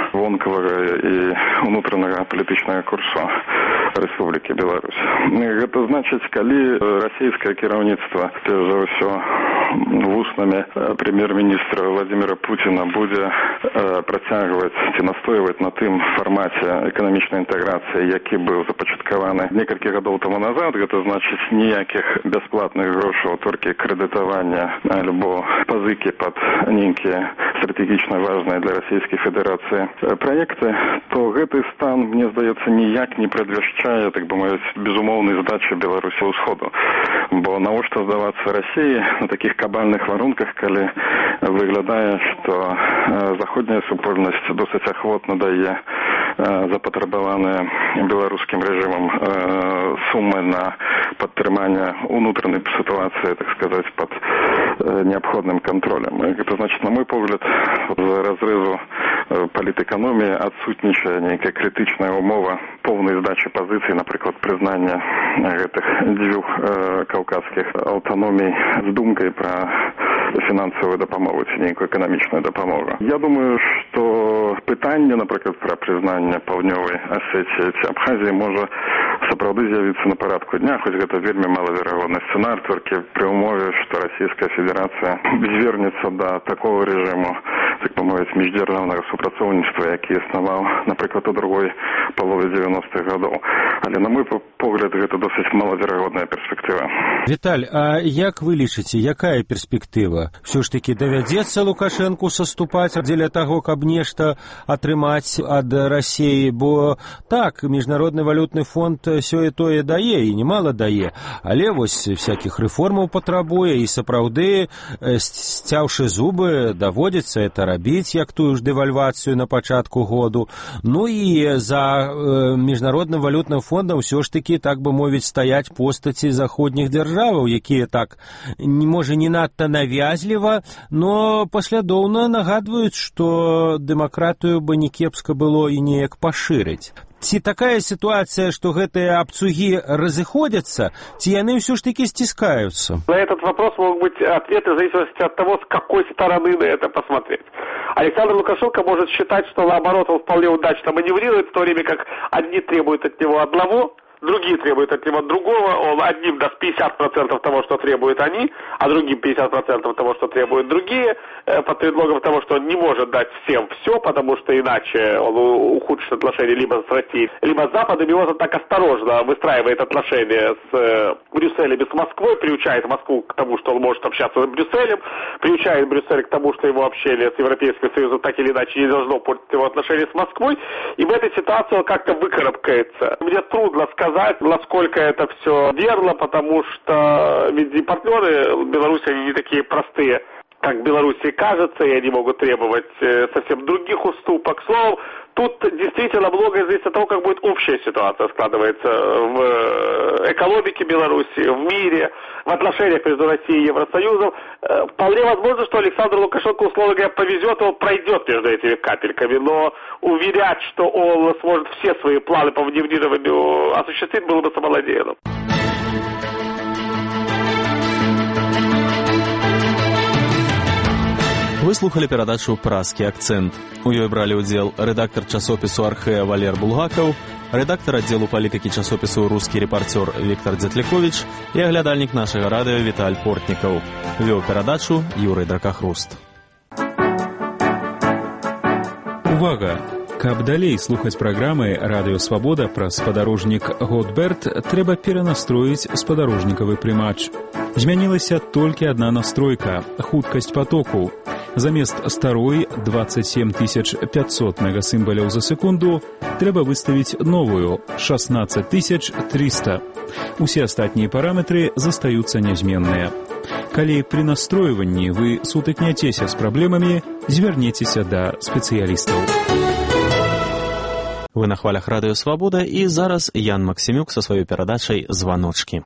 вонкавага і ўнутранага палітычнага курсу Рэспублікі Беларусь. Гэта значыць, калі расійскае кіраўніцтва, перш за ўсё вуснамі прэм'ер-міністра Владимира Путина будзе працягваць ці настойваць на тым фармаце эканамічнай інтэграцыі, які быў запачаткаваны некалькі гадоў таму назад, гэта значыць ніякіх бясплатных грошаў, толькі крэдытавання альбо пазыкі пад нейкія стратэгічна важныя для Расійскай Федэрацыі праекты, то гэты стан, мне здаецца, ніяк не прадвяшчае, так бы мовіць, безумоўнай здачы Беларусі ўсходу. Бо навошта здавацца Расіі на такіх кабальных варунках, калі выглядае, што заходняя супольнасць досыць ахвотна дае запатрабаваныя беларускім рэжымам сумы на падтрыманне ўнутранай сітуацыі, так сказаць, пад неабходным кантролем. Гэта значыць, на мой погляд, з разрэзу палітэканоміі адсутнічае нейкая крытычная умова поўнай здачы пазіцый, напрыклад, прызнання гэтых дзвюх каўказскіх аўтаномій з думкай пра фінансавую дапамогу ці нейкую эканамічную дапамогу. Я думаю, што пытанне, напрыклад, пра прызнанне Паўднёвай Асетіі ці Абхазіі можа сапраўды з'явіцца на парадку дня, хоць гэта вельмі малаверагодны сцэнар, толькі пры ўмове, што Расійская Федэрацыя звернецца да такого рэжыму, так бы мовіць, міждзяржаўнага супрацоўніцтва, які існаваў, напрыклад, у другой палове 90-х гадоў. Але, на мой погляд, гэта досыць малаверагодная перспектыва. Віталь, а як вы лічыце, якая перспектыва? Все ж таки давядзецца Лукашэнку саступаць дзеля таго, каб нешта атрымаць ад Расіі, бо так, Міжнародны валютны фонд сёе-тое дае і немало дае, але вось всякіх рэформаў патрабуе і сапраўды, сцяўшы зубы, даводзіцца это рабіць, як тую ж дэвальвацыю на пачатку году. Ну і за Міжнародным валютным фондам ўсё ж таки, так бы мовіць, стаяць постаці заходніх дзяржаваў, якія так, можа, не надта навязліва, но паслядоўна нагадваюць, што дэмакратыю бы не кепска было і неяк пашырыць. Ці такая ситуация, что гэтыя абцугі разыходятся, ці яны все ж таки стискаются? На этот вопрос могут быть ответы в зависимости от того, с какой стороны на это посмотреть. Александр Лукашенко может считать, что наоборот он вполне удачно маневрирует, в то время как одни требуют от него одного, другие требуют от него другого, он одним даст 50% того, что требуют они, а другим 50% того, что требуют другие, под предлогом того, что он не может дать всем все, потому что иначе он ухудшит отношения либо с Россией, либо с Западом, и он так осторожно выстраивает отношения с Брюсселем и с Москвой, приучает Москву к тому, что он может общаться с Брюсселем, приучает Брюссель к тому, что его общение с Европейским Союзом так или иначе не должно портить его отношения с Москвой, и в этой ситуации он как-то выкарабкается. Мне трудно сказать, насколько это все верно, потому что ведь и партнеры Беларуси, они не такие простые, как Беларуси кажется, и они могут требовать совсем других уступок. Словом, тут действительно многое зависит от того, как будет общая ситуация складывается в экономике Беларуси, в мире, в отношениях между Россией и Евросоюзом. Вполне возможно, что Александру Лукашенко, условно говоря, повезет, он пройдет между этими капельками, но уверять, что он сможет все свои планы по внедрированию осуществить, было бы самонадеянным. Вы слухали перадачу «Празкі акцэнт». У ёй бралі ўдзел рэдактар часопісу «Архея» Валер Булгакаў, рэдактар аддзелу палітыкі часопісу «Рускі рэпарцёр» Віктор Дзятліковіч і аглядальнік нашага радыё Віталь Портнікаў. Вёў перадачу Юрый Дракахруст. Увага! Каб далей слухаць праграмы «Радыё Свабода» пра спадарожнік Готберт, трэба перанастроіць спадарожнікавы прымач. Змянілася толькі адна настройка – хуткасць патоку. Замест старой 27 500 мегасімбаляў за секунду трэба выставіць новую – 16 300. Усе астатнія параметры застаюцца нязменныя. Калі пры настройванні вы сутыкняцеся з праблемамі, звярніцеся да спецыялістаў. Вы на хвалях радыё «Свабода», і зараз Ян Максімюк са сваёй перадачай «Званочкі».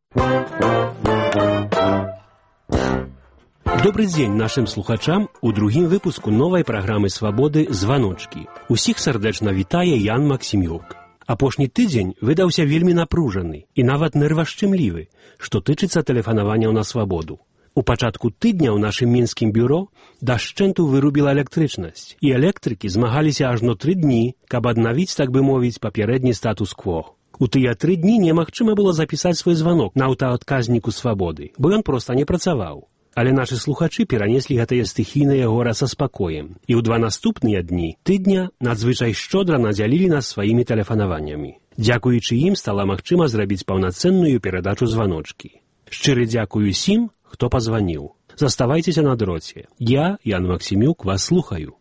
Добрый дзень нашим слухачам у другім выпуску новай праграмы «Свабоды» «Званочкі». Усіх сардэчна вітае Ян Максімюк. Апошні тыдзень выдаўся вельмі напружаны і нават нервашчымлівы, што тычыцца тэлефанаванняў на свабоду. У пачатку тыдня ў нашым мінскім бюро дашчэнту вырубіла электрычнасць, і электрыкі змагаліся ажно 3 дні, каб аднавіць, так бы мовіць, папярэдні статус-кво. У тыя 3 дні немагчыма было запісаць свой званок на аўтаадказніку «Свабоды», бо ён проста не працаваў. Але нашы слухачы перанеслі гэтае стыхійнае гора са спакоем, і ў 2 наступныя дні тыдня надзвычай шчодра надзялілі нас сваімі тэлефанаваннямі. Дзякуючы ім стала магчыма зрабіць паўнацэнную перадачу званочкі. Шчыры дзякую усім, хто пазваніў. Заставайцеся на дроце. Я, Ян Максімюк, вас слухаю.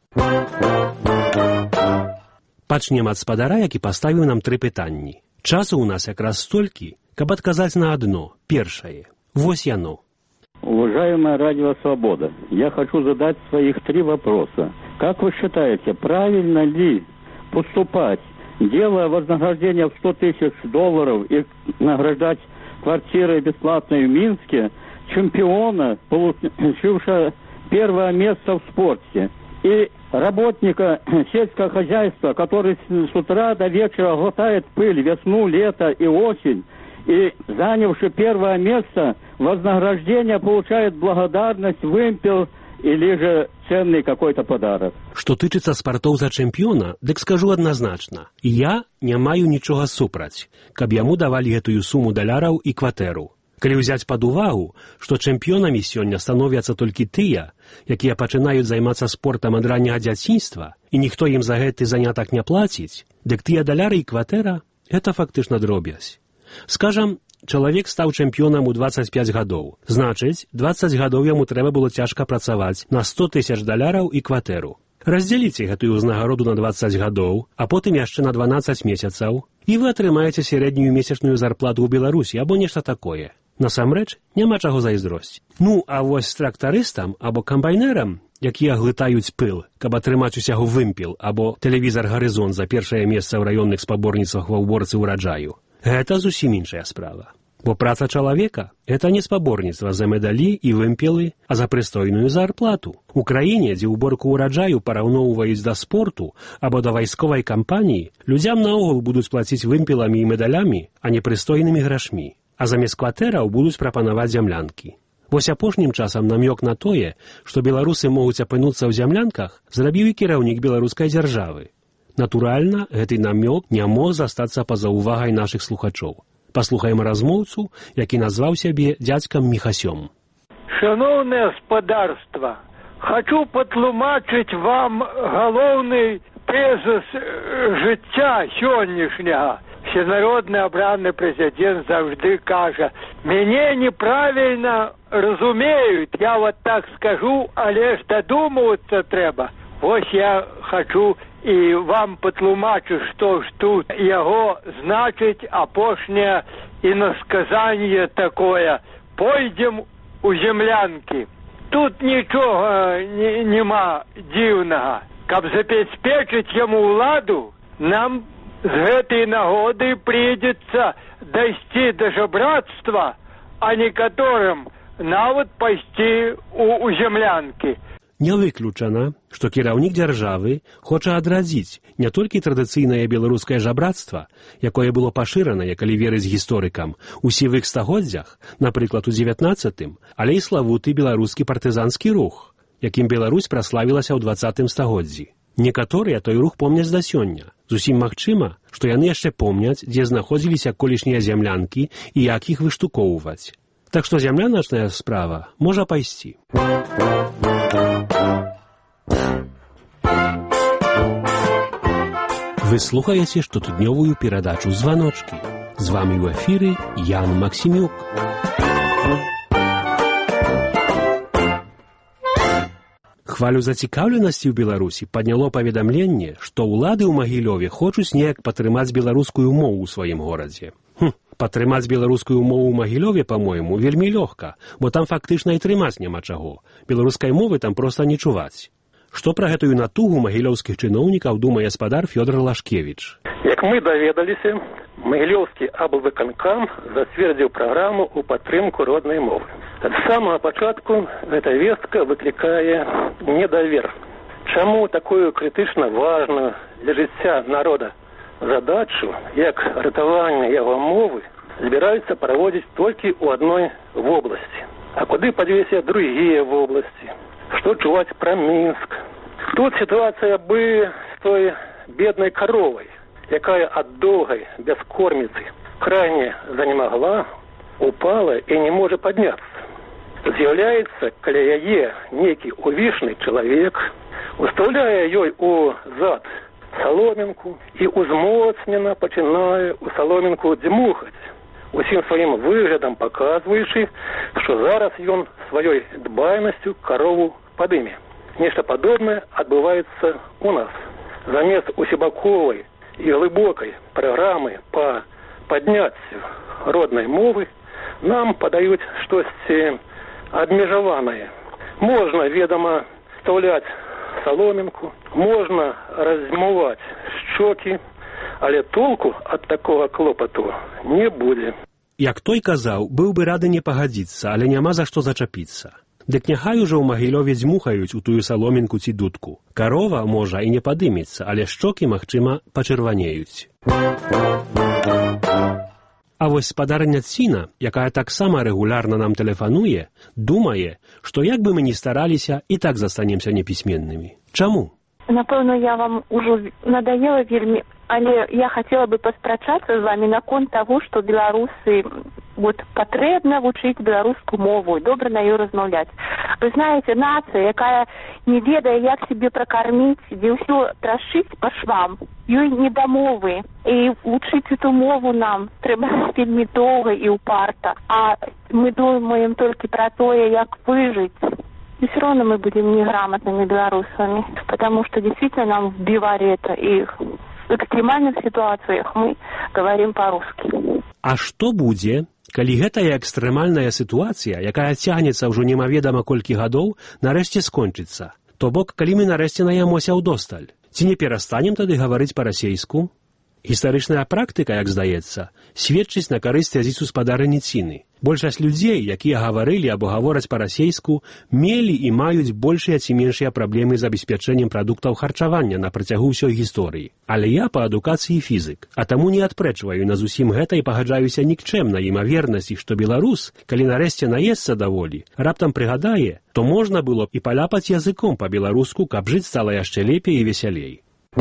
Пачнем ад спадара, які паставіў нам 3 пытанні. Часу у нас якраз столькі, каб адказаць на одно. Першае. Вось яно. Уважаемая Радио Свобода, я хочу задать своих 3 вопроса. Как вы считаете, правильно ли поступать, делая вознаграждение в $100 000 и награждать квартирой бесплатной в Минске чемпиона, получившего 1 место в спорте, и работника сельского хозяйства, который с утра до вечера глотает пыль, весну, лето и осень, и занявший 1 место, вознаграждение получает благодарность, вымпел или же ценный какой-то подарок. Што тычыцца спартоўца чэмпіёна, дык скажу адназначна. Я не маю нічога супраць, каб яму давалі гэтую суму даляраў і кватэру. Калі ўзяць пад увагу, што чэмпіёнамі сёння становяцца толькі тыя, якія пачынаюць займацца спортам ад ранняга дзяцінства, і ніхто ім за гэты занятак не плаціць, дык тыя даляры і кватэра – гэта фактычна дробязь. Скажам, чалавек стаў чэмпіёнам у 25 гадоў. Значыць, 20 гадоў яму трэба было цяжка працаваць на $100 000 і кватэру. Раздзяліце гэтую ўзнагароду на 20 гадоў, а потым яшчэ на 12 месяцаў, і вы атрымаеце сярэднюю месячную зарплату ў Беларусі або нешта такое. Насамрэч, няма чаго зайздросць. Ну, а вось з трактарыстам або камбайнерам, якія глытаюць пыл, каб атрымаць усяго вымпел або тэлевізар «Гарызон» за 1 месца ў раённых спаборніцтвах ва ўборцы ўраджаю, гэта зусім іншая справа. Бо праца чалавека – гэта не спаборніцтва за медалі і вымпелы, а за прыстойную зарплату. У краіне, дзе ўборку ўраджаю параўноўваюць да спорту або да вайсковай кампаніі, людзям наогул будуць плаціць вымпеламі і медалямі, а не прыстойнымі грашмі. А замест кватэраў будуць прапанаваць зямлянкі. Вось апошнім часам намёк на тое, што беларусы могуць апынуцца ў зямлянках, зрабіў і кіраўнік беларускай дзяржавы. Натуральна, гэты намёк не мог застацца па-за ўвагай нашых слухачоў. Паслухаем размоўцу, які назваў сябе дзядзькам Міхасём. Шановне господарство, хочу патлумачыць вам галоўны тезіс жыцця сённяшняга. Всенародны абраны прэзідэнт заўжды кажа: «Мяне неправільна разумеюць, я вот так скажу, але ж дадумывацца трэба». Вось я хочу і вам патлумачу, што ж тут яго значыць апошняе інасказанне такое: «Пойдзем у землянкі». Тут нічога нема дзіўнага. Каб забяспечыць яму ўладу, нам з гэтай нагоды прыйдзецца дайсці да жабрацтва, а некаторым нават пайсці у землянкі. Не выключана, што кіраўнік дзяржавы хоча адрадзіць не толькі традыцыйнае беларускае жабрацтва, якое было пашырана, калі верыць гісторыкам, у сівых стагоддзях, напрыклад, у 19-м, але і славуты беларускі партызанскі рух, якім Беларусь праславілася ў 20-м стагоддзі. Некаторыя той рух помняць да сёння. Зусім магчыма, што яны яшчэ помняць, дзе знаходзіліся колішнія зямлянкі і як іх выштукоўваць. Так што зямляначная справа можа пайсці. Вы слухаеце штотыднёвую перадачу «Званочкі». З вамі ў эфіры Ян Максімюк. Хвалю зацікаўленасці ў Беларусі падняло паведамленне, што ўлады ў Магілёве хочуць неяк падтрымаць беларускую мову ў сваім горадзе. Падтрымаць беларускую мову ў Магілёве, па-мойму, вельмі лёгка, бо там фактычна і трымаць няма чаго. Беларускай мовы там проста не чуваць. Што пра гэтую натугу магілёўскіх чыноўнікаў думае спадар Фёдор Лашкевіч? Як мы даведаліся, Магілёўскі аблвыканкам зацвердзіў праграму ў падтрымку роднай мовы. Ад самага пачатку гэта вестка выклікае недавер. Чаму такую крытычна важную для жыцця народа задачу, як ратаванне яго мовы, збіраюцца праводзіць толькі ў адной вобласці? А куды подвесят другие в области? Что чувать про Минск? Тут ситуация бы с той бедной коровой, якая от долгой бескормицы крайне занемогла, упала и не может подняться. З'является каля яе некий увішний чоловік, уставляє їй у зад соломинку і узмоцнено починає у соломинку дмухати, усім своїм виглядом показуючи, що зараз він своєю дбайністю корову подиме. Нечто подобное отбывается у нас. Замест усебаковой и глубокой программы по поднятию родной мовы нам подают что-то обмежеванное. Можно, ведомо, вставлять соломинку, можно размывать щеки, але толку от такого клопоту не будет. Як той казаў, быў бы рады не пагадзіцца, але няма за што зачапіцца. Дык няхай ужо ў Магілёве дзьмухаюць у тую саломінку ці дудку. Карова, можа, і не падымецца, але шчокі, магчыма, пачырванеюць. А вось спадарня Ціна, якая таксама рэгулярна нам тэлефануе, думае, што як бы мы ні стараліся, і так застанемся непісьменнымі. Чаму? Напэўна, я вам ужо надоела вельмі, але я хотела бы паспрачацца з вами наконт таго, што беларусы патрэбна вучыць беларускую мову, добра на ёй размаўляць. Вы знаете, нацыя, якая не ведае, як себе пракарміць, дзе ўсё трашыць па швам, ёй не да мовы. І вучыць эту мову нам трэба вельмі доўга і ўпарта. А мы думаем толькі пра тое, як выжыць. И все равно мы будем неграмотными белорусами, потому что действительно нам вбивали это, и в экстремальных ситуациях мы говорим по-русски. А што будзе, калі гэтая экстрэмальная сітуацыя, якая цягнецца ўжо немаведама колькі гадоў, нарэшце скончыцца? То бок, калі мы нарэшце наямося ўдосталь? Ці не перастанем тады гаварыць па-расейску? Гістарычная практыка, як здаецца, сведчыць на карысць азіцу спадарыні Ціны. Большасць людзей, якія гаварылі або гавораць па-расейску, мелі і маюць большыя ці меншыя праблемы з забеспячэннем прадуктаў харчавання на працягу ўсёй гісторыі. Але я па адукацыі фізык, а таму не адпрэчваю на зусім гэта і пагаджаюся нікчэмна імавернасці, што беларус, калі нарэшце наесца даволі, раптам прыгадае, то можна было б і паляпаць языком па-беларуску, каб жыць стала яшчэ лепей і весялей.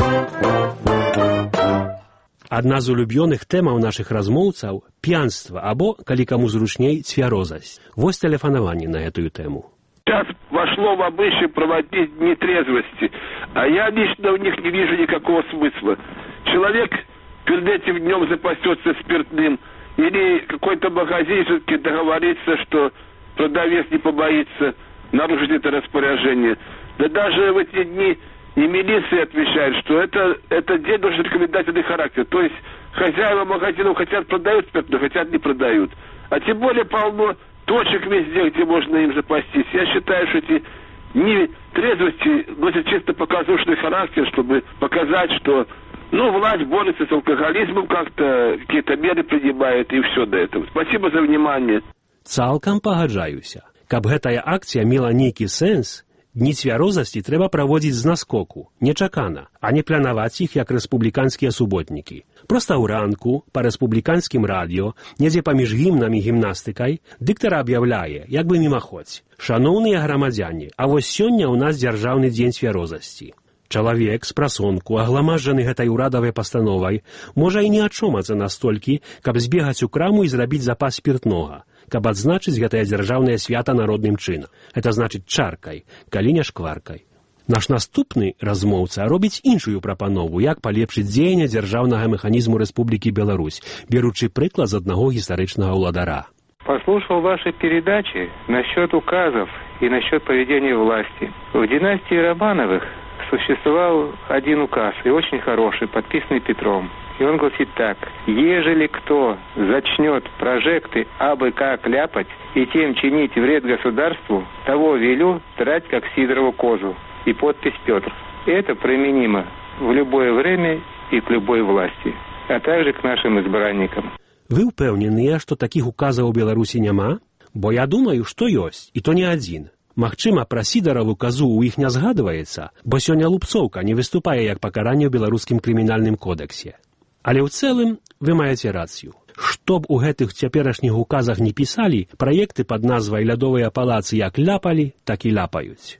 Адна з улюбёных тэмаў нашых размоўцаў – п'янства або, калі каму зручней, цвярозасць. Вось тэлефанаванне на эту тэму. Сейчас вошло в обычай проводить дни трезвости, а я лично в них не вижу никакого смысла. Человек перед этим днем запасется спиртным, или какой-то магазин все-таки договорится, что продавец не побоится нарушить это распоряжение. Да даже в эти дни и милиция отвечает, что это день должен рекомендательный характер. То есть хозяева магазинов хотят продают спиртное, хотят не продают. А тем более полно точек везде, где можно им запастись. Я считаю, что эти дни трезвости носят чисто показушный характер, чтобы показать, что власть борется с алкоголизмом как-то, какие-то меры принимает, и все до этого. Спасибо за внимание. Цалкам пагаджаюся. Каб гэтая акцыя мела нейкі сэнс, дні цвярозасці трэба праводзіць з наскоку, нечакана, а не планаваць іх як рэспубліканскія суботнікі. Проста ўранку, па рэспубліканскім радыё, недзе паміж гімнам і гімнастыкай, дыктар аб'яўляе, як бы мімаходзь: «Шаноўныя грамадзяне, а вось сёння ў нас дзяржаўны дзень цвярозасці». Чалавек з прасонку, агламажаны гэтай урадавай пастановай, можа і не ачомацца настолькі, каб збегаць у краму і зрабіць запас спіртнога, каб адзначыць гэтае дзяржаўнае свята народным чынам. Это значыць чаркай, калі не шкваркай. Наш наступны размоўца робіць іншую прапанову, як палепшыць дзеянне дзяржаўнага механізму Рэспублікі Беларусь, беручы прыклад з аднаго гістарычнага ўладара. Послушал ваши передачи насчет указов и насчет поведения власти. В династии Романовых существовал один указ, и очень хороший, подписанный Петром. И он гласит так: «Ежели кто зачнет прожекты абы как ляпать и тем чинить вред государству, того велю драть как Сидорову козу». И подпись Петр. Это применимо в любое время и к любой власти, а также к нашим избранникам. Вы ўпэўненыя, што такіх указаў у Беларусі няма? Бо я думаю, што ёсць, і то не адзін. Магчыма, пра Сідараву казу ў іх не згадваецца, бо сёння лупцоўка не выступае як пакаранне ў беларускім крымінальным кодексе. Але ў цэлым вы маеце рацыю. Што б у гэтых цяперашніх указах не пісалі, праекты пад назвай «Лядовыя палацы» як ляпалі, так і ляпаюць.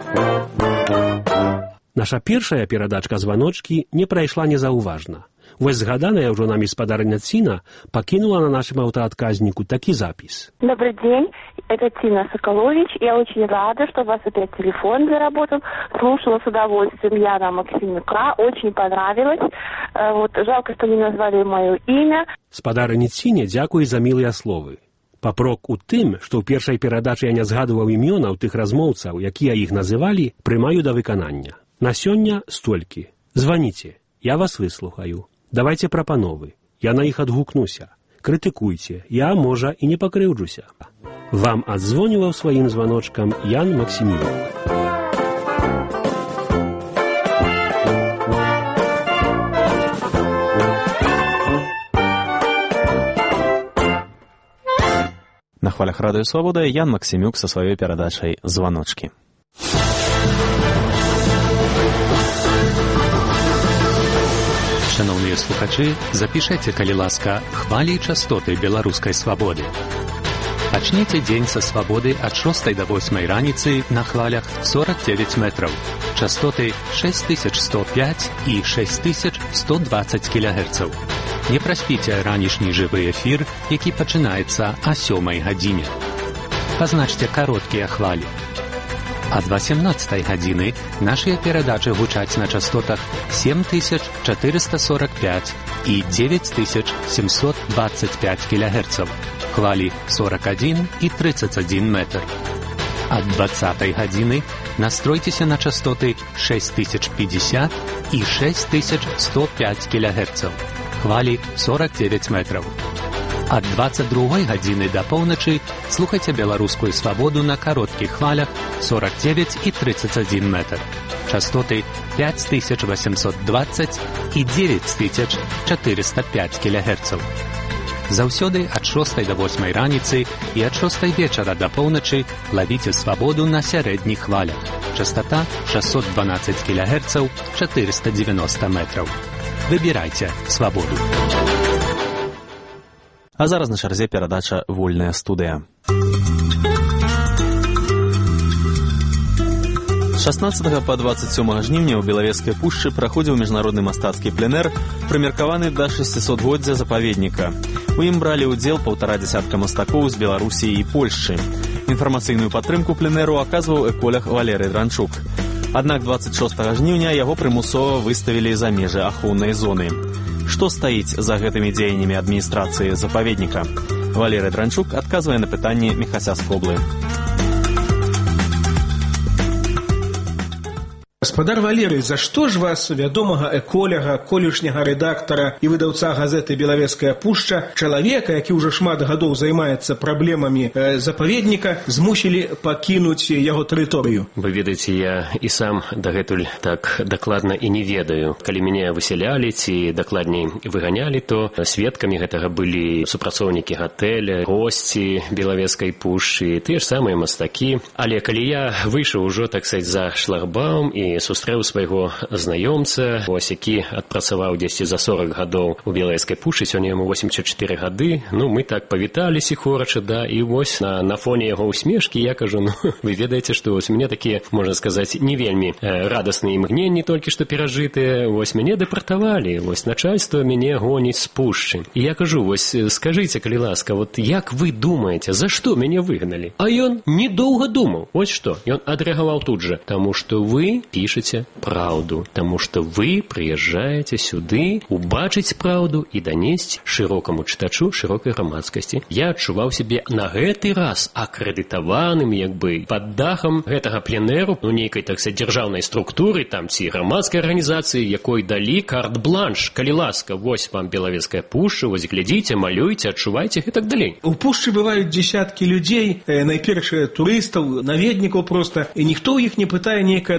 Наша першая перадачка «Званочкі» не прайшла незаўважна. Вось згаданая ўжо намі спадарня Ціна пакінула на нашым аўтаадказніку такі запіс. Добрый день, это Тина Соколович. Я очень рада, что у вас опять телефон заработал. Слушала с удовольствием Яна Максимюка, очень понравилось. Вот, жалко, что не назвали мое имя. Спадарні Ціне дзякуй за мілыя словы. Папрок у тым, што ў першай перадачы я не згадываў імёнаў тых размоўцаў, якія іх называлі, прымаю да выканання. На сёння столькі. Званіце, я вас выслухаю. Давайце прапановы. Я на іх адгукнуся. Крытыкуйце. Я, можа, і не пакрыўджуся. Вам адзвоніваў сваім званочкам Ян Максимюк. На хвалях Радыё Свабода Ян Максимюк са сваёй перадачай «Званочкі». Шановныя слухачы, запішайце, калі ласка, хвалі і частоты беларускай свабоды. Пачніце дзень са свабоды ад 6 до 8 раніцы на хвалях 49 метраў. Частоты 6105 і 6120 кГц. Не праспіце ранішні жывы эфір, які пачынаецца о 7 гадзіне. Пазначце кароткія хвалі. Ад 18 гадзіны нашыя перадачы гучаць на частотах 7445 і 9725 кГц, хвалі 41 і 31 метр. Ад 20 гадзіны настройцеся на частоты 6050 і 6105 кГц, хвалі 49 метраў. Ад 22 гадзіны да поўначы слухайце беларускую свабоду на кароткіх хвалях 49 і 31 метр. Частоты 5820 і 9405 кГц. Заўсёды ад 6 до 8 раніцы і ад 6 вечара да поўначы лавіце свабоду на сярэдніх хвалях. Частота 612 кГц, 490 метраў. Выбірайце свабоду. А зараз на чарзе перадача «Вольная студыя». З 16 па 27 жніўня ў Белавежскай пушчы праходзіў міжнародны мастацкі пленэр, прымеркаваны да 600годдзя запаведніка. У ім бралі ўдзел 1,5 дзясятка мастакоў з Беларусі і Польшчы. Інфармацыйную падтрымку пленэру аказваў эколог Валерый Дранчук. Аднак 26 жніўня яго прымусова выставілі за межы ахоўнай зоны. Што стаіць за гэтымі дзеяннямі адміністрацыі запаведніка? Валерый Дранчук адказвае на пытанні Міхася Скоблы. Гаспадар Валерый, за што ж вас, вядомага эколяга, колішняга рэдактара і выдаўца газеты «Белавежская пушча», чалавека, які ўжо шмат гадоў займаецца праблемамі запаведніка, змусілі пакінуць яго тэрыторыю? Вы ведаеце, я і сам дагэтуль так дакладна і не ведаю. Калі мяне высялялі ці дакладней выганялі, то сведкамі гэтага былі супрацоўнікі гатэля, госці Белавежскай пушчы, тыя ж самыя мастакі. Але калі я выйшаў ужо, так сказаць, за шлагбаум і сустрэў свайго знаёмца, які адпрацаваў дзесьці за 40 гадоў у Белавежскай пушчы, сёння яму 84 гады. Мы так павіталіся хорача, да, і вось на фоне яго усмешкі я кажу, вы ведаеце, што вось мяне такія, можна сказаць, не вельмі радасныя імгненні толькі што перажытыя, вось мяне дэпартавалі, вось начальства мяне гоніць з пушчы. І я кажу, вось скажыце, калі ласка, вот як вы думаеце, за што мяне выгналі? А ён недоўга думаў. Вось што, ён адрэагаваў тут жа, таму што вы пішаце праўду, таму што вы прыязджаеце сюды убачыць праўду і данесці шырокаму чытачу, шырокай грамадскасці. Я адчуваў сябе на гэты раз акрэдытаваным, як бы пад дахам гэтага пленэру, нейкай, так сказаць, дзяржаўнай структуры, там ці грамадскай арганізацыі, якой далі карт-бланш, калі ласка, вось вам Белавежская пушча, вось глядзіце, малюйце, адчувайце і так далей. У пушчы бываюць дзесяткі людзей, найперш турыстаў, наведнікаў проста, і ніхто ў іх не пытае нейкай адмысловай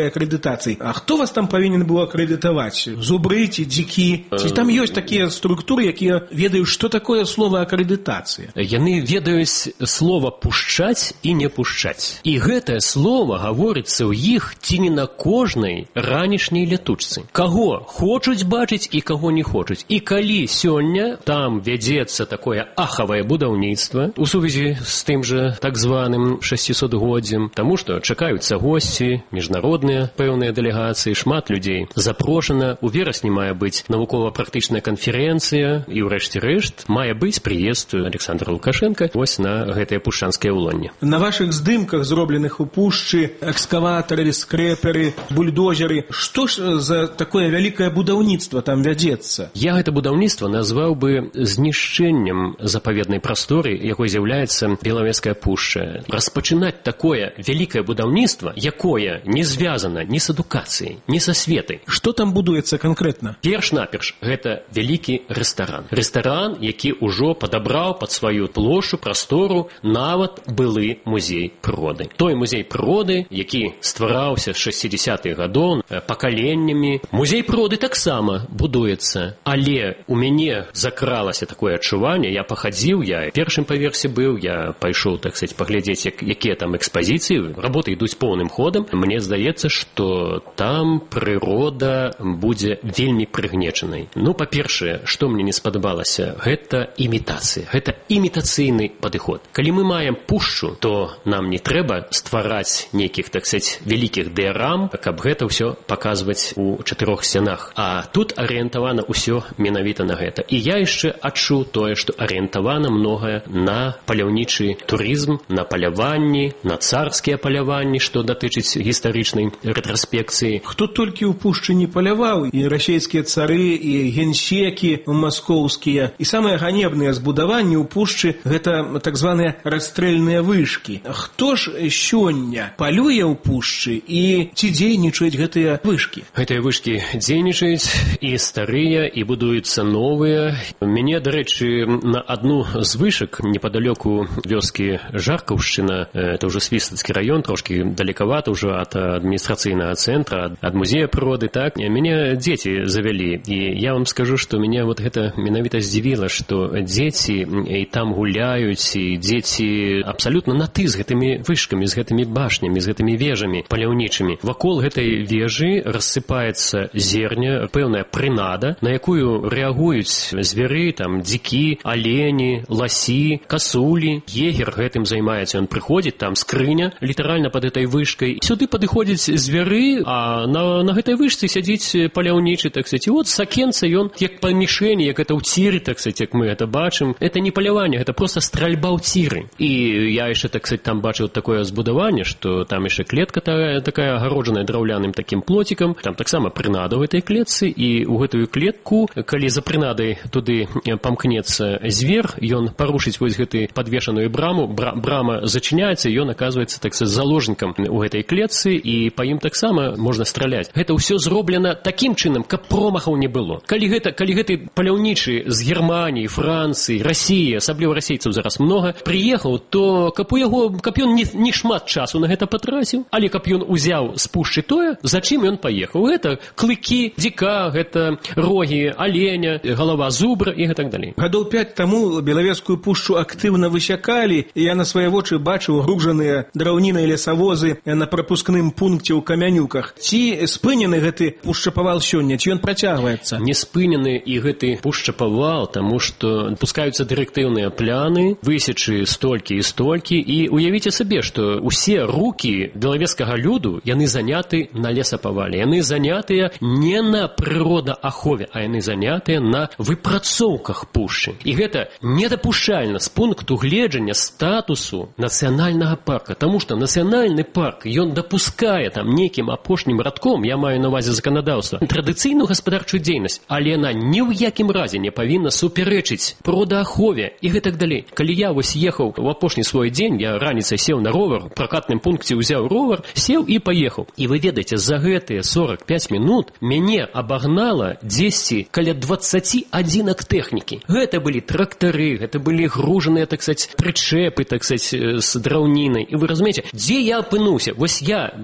такой акрэдытацыі. А хто вас там павінен быў акрэдытаваць? Зубры ці дзікі? Ці там ёсць такія структуры, якія ведаюць, што такое слова акрэдытацыя? Яны ведаюць слова пушчаць і не пушчаць. І гэтае слова гаворыцца ў іх ці не на кожнай ранішняй летучцы. Каго хочуць бачыць і каго не хочуць. І калі сёння там вядзецца такое ахавае будаўніцтва у сувязі з тым жа так званым 600-годдзем, таму што чакаюцца госці, міжнародныя пэўныя дэлегацыі, шмат людзей запрошана. У верасні мае быць навукова-практычная канферэнцыя і ўрэшце рэшт мае быць прыезд Александра Лукашенка вось на гэтае пушчанскае ўлонне. На вашых здымках, зробленых у пушчы, экскаватары, скрэперы, бульдозеры, што ж за такое вялікае будаўніцтва там вядзецца? Я гэта будаўніцтва назваў бы знішчэннем запаведнай прасторы, якой з'яўляецца Белавежская пушча. Распачынаць такое вялікае будаўніцтва, якое не звязана ні з адукацыяй, ні са светай. Што там будуецца канкрэтна? Перш-наперш, гэта вялікі рэстаран. Рэстаран, які ўжо падабраў пад сваю плошчу, прастору нават былы музей прыроды. Той музей прыроды, які ствараўся з 60-х гадоў пакаленнямі. Музей прыроды таксама будуецца. Але у мяне закралася такое адчуванне, я пахадзіў, я першым паверсе быў, я пайшоў, так сказать, паглядзець, якія там экспазіцыі, работы ідуць поўным ходам. Мне здаецца, што там прырода будзе вельмі прыгнечанай. Ну, па-першае, што мне не спадабалася, гэта імітацыя. Гэта імітацыйны падыход. Калі мы маем пушчу, то нам не трэба ствараць нейкіх, так сказать, вялікіх дыарам, каб гэта ўсё паказваць у 4 сцянах. А тут арыентавана ўсё менавіта на гэта. І я яшчэ адчуў тое, што арыентавана многае на паляўнічы турызм, на паляванні, на царскія паляванні, што датычыць гістарычнай рэтраспекцыі. Хто толькі ў пушчы не паляваў, і расейскія цары, і генсекі маскоўскія, і самыя ганебныя збудаванні ў пушчы гэта так званыя расстрэльныя вышкі. Хто ж сёння палюе ў пушчы і ці дзейнічаюць гэтыя вышкі? Гэтыя вышкі дзейнічаюць і старыя, і будуюцца новыя. Мяне, дарэчы, на адну з вышак непадалёку вёскі Жаркаўшчына, это ўжо Свістацкі раён, трошкі далекавата ўжо ад адміністрацыйнага цэнтра, ад музея прыроды, так, мяне дзеці завялі. І я вам скажу, што мяне вот гэта менавіта здзівіла, што дзеці і там гуляюць, і дзеці абсалютна на ты з гэтымі вышкамі, з гэтымі башнямі, з гэтымі вежамі паляўнічымі. Вакол гэтай вежы рассыпаецца зерня, пэўная прынада, на якую рэагуюць звяры, там, дзікі, алені, ласі, касулі. Егер гэтым займаецца, ён прыходзіць, там скрыня, літаральна пад этой вышкай. Сюды падыходзяць звяры, а на гэтай вышцы сядзіць паляўнічы, так сказать. І вот з акенца ён, як па мішэні, як это ў ціры, так сказать, як мы это бачым. Это не паляванне, гэта просто стральба ў ціры. І я яшчэ, так сказать, там бачыў такое збудаванне, што там яшчэ клетка такая агароджаная драўляным такім плотикам. Там таксама прынада ў гэтай клетцы, і ў гэтую клетку, калі за прынадай туды памкнецца звер, ён парушыць вось гэты падвешаную браму, брама зачыняецца, і ён аказваецца, так сказать, заложнікам у гэтай клетцы, і па ім таксама можна страляць. Гэта ўсё зроблена такім чынам, каб промахаў не было. Калі гэты паляўнічы з Германіі, Францыі, Расіі, асабліва расейцаў зараз многа, прыехаў, то каб ён не шмат часу на гэта патраціў, але каб ён узяў з пушчы тое, за чым ён паехаў. Гэта клыкі дзіка, гэта рогі аленя, галава зубра і гэтак далей. Гадоў 5 таму Белавежскую пушчу актыўна высякалі, і я на свае вочы бачыў гружаныя драўнінай лесавозы на прапускным пункце ў Камянюках. Ці спынены гэты пушчапавал сёння, ці ён працягваецца? Не спынены і гэты пушчапавал, таму што пускаюцца дырэктыўныя пляны, высечы столькі і столькі, і уявіце сабе, што усе рукі белавежскага люду, яны заняты на лесапавале, яны занятыя не на прыродаахове, а яны занятыя на выпрацоўках пушчы. І гэта недапушчальна з пункту гледжання статусу нацыянальнага парка, таму што нацыянальны парк, ён дапускае там нейкім апошнім радком, я маю на ўвазе заканадаўства, традыцыйную гаспадарчую дзейнасць, але яна ні ў якім разе не павінна супярэчыць прыродаахове і гэтак далей. Калі я вось ехаў у апошні свой дзень, я раніцай сеў на ровар, у пракатным пункце ўзяў ровар, сеў і паехаў. І вы ведаеце, за гэтыя 45 минут мяне абагнала дзесьці каля 20 адзінак тэхнікі. Гэта былі трактары, гэта былі гружаныя, так сказать, прычэпы, так сказать, з драўнінай. І вы разумееце, дзе я апынуўся? Вось я прыехаў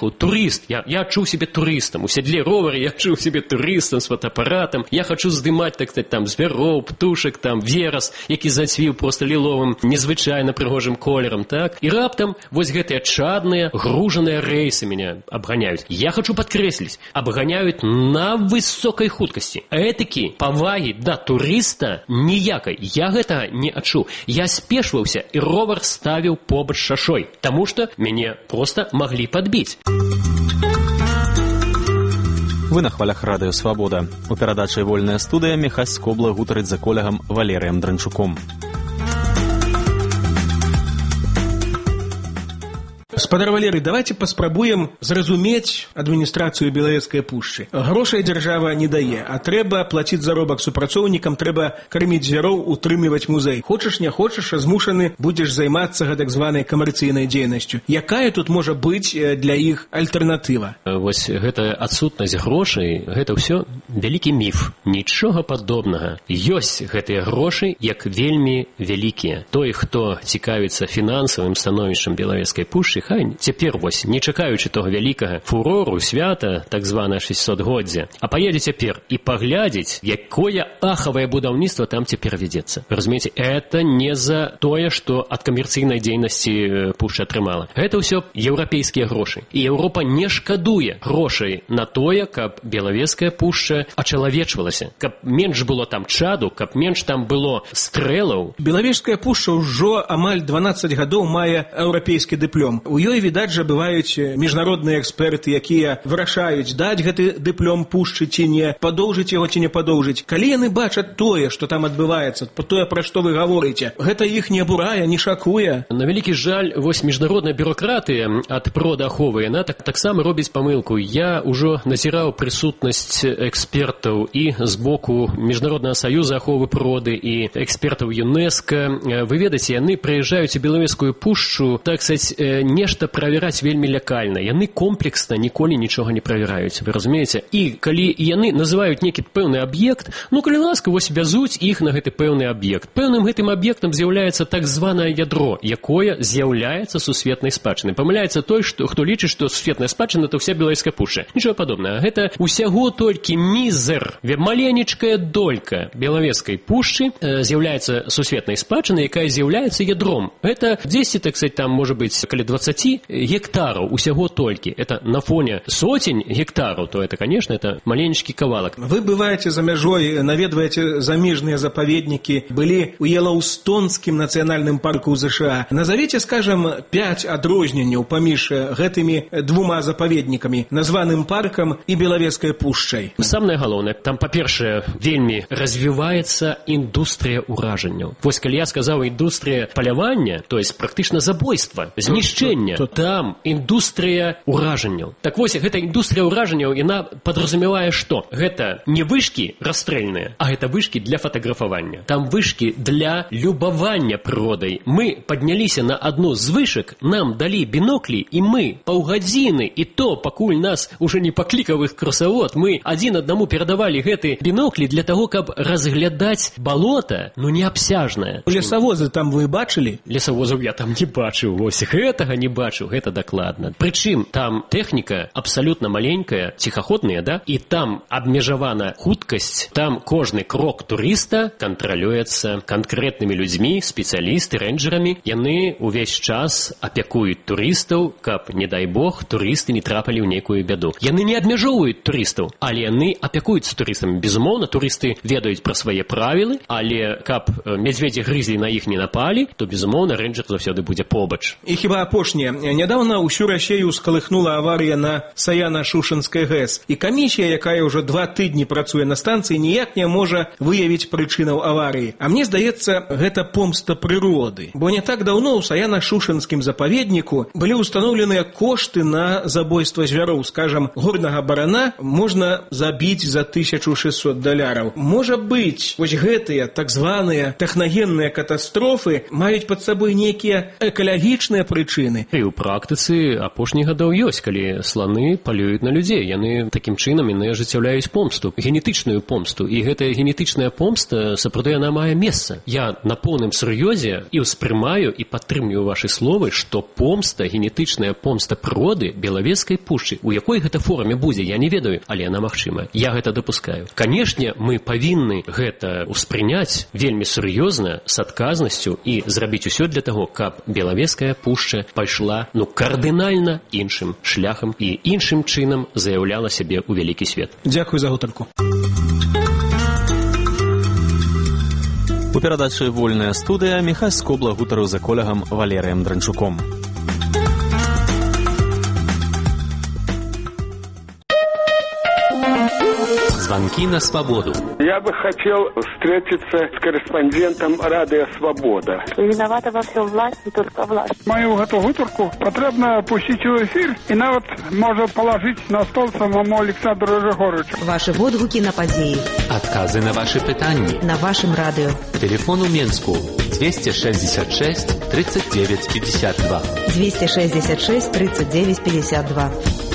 приехал турист, я адчуў себе турыстам, у седле ровара я адчуў себе турыстам с фотоапаратам, я хочу здымаць, так сказать, там звяроў, птушек, там верас, які зацвіў просто ліловым, незвычайна прыгожым колерам, так? І раптам вось гэтыя чадныя, гружаныя рэйсы меня абганяюць. Я хочу падкрэсліць, абганяюць на высокай хуткасці. Этакі павагі да турыста ніякай. Я гэтага не адчуў. Я спешваўся, і ровар ставіў побач шашой, таму што мяне просто маглі падбіць. Вы на хвалях радыё «Свабода». У перадачы «Вольная студыя» Міхась Скобла гутарыць за колегам Валерыем Дранчуком. Спадар Валерый, давайте паспрабуем зразумець адміністрацыю Белавежскай пушчы. Грошай дзяржава не дае, а трэба плаціць заробак супрацоўнікам, трэба карміць звяроў, утрымліваць музей. Хочаш, не хочаш, а змушаны будзеш займацца гэтак званай камерцыйнай дзейнасцю. Якая тут можа быць для іх альтэрнатыва? Вось гэта адсутнасць грошай, гэта ўсё вялікі міф. Нічога падобнага. Ёсць гэтыя грошы, як вельмі вялікія. Той, хто цікавіцца фінансавым становішчам Белавежскай пушчы, хай цяпер вось, не чакаючы того вялікага фурору, свята, так званае 600-годдзя, а паедзе цяпер і паглядзець, якое ахавае будаўніцтва там цяпер вядзецца. Разумееце, это не за тое, што ад камерцыйнай дзейнасці пушча атрымала. Гэта ўсё еўрапейскія грошы. І Еўропа не шкадуе грошай на тое, каб Белавежская пушча ачалавечвалася, каб менш было там чаду, каб менш там было стрэлаў. Белавежская пушча ўжо амаль 12 гадоў мае еўрапейскі дыплом. У ёй, відаць жа, бываюць міжнародныя эксперты, якія вырашаюць, даць гэты дыплом пушчы ці не, падоўжыць яго ці не падоўжыць. Калі яны бачаць тое, што там адбываецца, тое, пра што вы гаворыце, гэта іх не абурае, не шакуе. На вялікі жаль, вось міжнародная бюрократыя ад продаховы, яна таксама робіць памылку. Я ўжо назіраў прысутнасць экспертаў і з боку Міжнароднага саюза аховы прыроды і экспертаў ЮНЕСКО. Вы ведаеце, яны прыязджаюць у Белавежскую пушчу, так сказаць, нешта правяраць вельмі лякальна. Яны комплексна ніколі нічога не правяраюць, вы разумееце? І калі яны называюць нейкі пэўны аб'ект, ну, калі ласка, вось вязуць іх на гэты пэўны аб'ект. Пэўным гэтым аб'ектам з'яўляецца так званае ядро, якое з'яўляецца сусветнай спадчынай. Памыляецца той, хто лічыць, што сусветная спадчына — это ўся Белавежская пушча. Нічога падобнага. Гэта ўсяго толькі мізер, маленечкая долька Белавежскай пушчы з'яўляецца сусветнай спадчынай, якая з'яўляецца ядром. Гэта 10, так сказать, там, можа быць, каля 20 гектараў усяго толькі. Это на фоне сотень гектараў, то это, конечно, это маленечкі кавалак. Вы бываеце за мяжой, наведваеце замежныя запаведнікі, былі ў Елаўстонскім нацыянальным парку ў ЗША. Назовіце, скажем, 5 адрозненняў паміж гэтымі двума запаведнікамі, названым паркам і Белавежскай пушчай. Самае галоўнае, там, па-першае, вельмі развіваецца індустрыя ўражанняў. Вось калі я сказаў індустрыя палявання, то есть практычна забойства, знішчэння, то там індустрыя ўражанняў. Так вось, гэта індустрыя ўражанняў, яна падразумявае што? Гэта не вышкі расстрэльныя, а гэта вышкі для фатаграфавання. Там вышкі для любавання прыродай. Мы падняліся на адну з вышак, нам далі біноклі, і мы паўгадзіны, і то, пакуль нас уже не паклікаў іх красавод, мы адзін аднаму перадавалі гэты біноклі для таго, каб разглядаць балота, ну, неабсяжнае. Лесавозы там вы бачылі? Лесавозаў я там не бачыў, вось гэтага не бачыў, гэта дакладна. Прычым там тэхніка абсалютна маленькая, ціхаходная, да? І там абмежавана хуткасць, там кожны крок турыста кантралюецца канкрэтнымі людзьмі, спецыялісты, рэнджерамі. Яны увесь час апякуюць турыстаў, каб, не дай бог, турысты не трапалі ў нейкую бяду. Яны не абмяжоўваюць турыстаў, але яны апякуюцца турыстамі. Безумоўна, турысты ведаюць пра свае правілы, але каб мядзведзі грызлі на іх не напалі, то, безумоўна, рэнджер заўсёды будзе побач. І хіба апошняе. Нядаўна ўсю Расею скалыхнула аварыя на Саяна-Шушэнскай ГЭС. І камісія, якая ўжо 2 тыдні працуе на станцыі, ніяк не можа выявіць прычынаў аварыі. А мне здаецца, гэта помста прыроды. Бо не так даўно ў Саяна-Шушэнскім запаведніку былі ўстаноўленыя кошты на забойства звяроў. Скажам, горнага барана можна забіць рабіць за $1600. Можа быць, вось гэтыя так званыя тэхнагенныя катастрофы маюць пад сабой нейкія экалагічныя прычыны. І ў практыцы апошніх гадоў ёсць, калі сланы палююць на людзей. Яны такім чынам ажыццяўляюць помсту, генетычную помсту. І гэтая генетычная помста, сапраўды, яна мае месца. Я на поўным сур'ёзе і ўспрымаю і падтрымліваю вашы словы, што помста, генетычная помста прыроды Белавежскай пушчы, у якой гэта форме будзе, я не ведаю, але яна магчымая. Я гэта дапускаю. Канешне, мы павінны гэта ўспрыняць вельмі сур'ёзна, з адказнасцю і зрабіць усё для таго, каб Белавежская пушча пайшла, кардынальна іншым шляхам і іншым чынам заяўляла сябе ў вялікі свет. Дзякуй за гутарку. У перадачы «Вольная студыя» Міхась Скобла гутарыў за колягам Валерыем Дранчуком. Звонки на свободу. Я бы хотел встретиться с корреспондентом Радио Свобода. Виновата во всем власть, не только власть. Мою эту гутарку потрібно пустити в ефір і навіть може положити на стол самому Олександру Григоровичу. Ваши відгуки на події. Отказы на ваши питання. На вашем радио. Телефон у Менску 266 39 52. 266 39 52.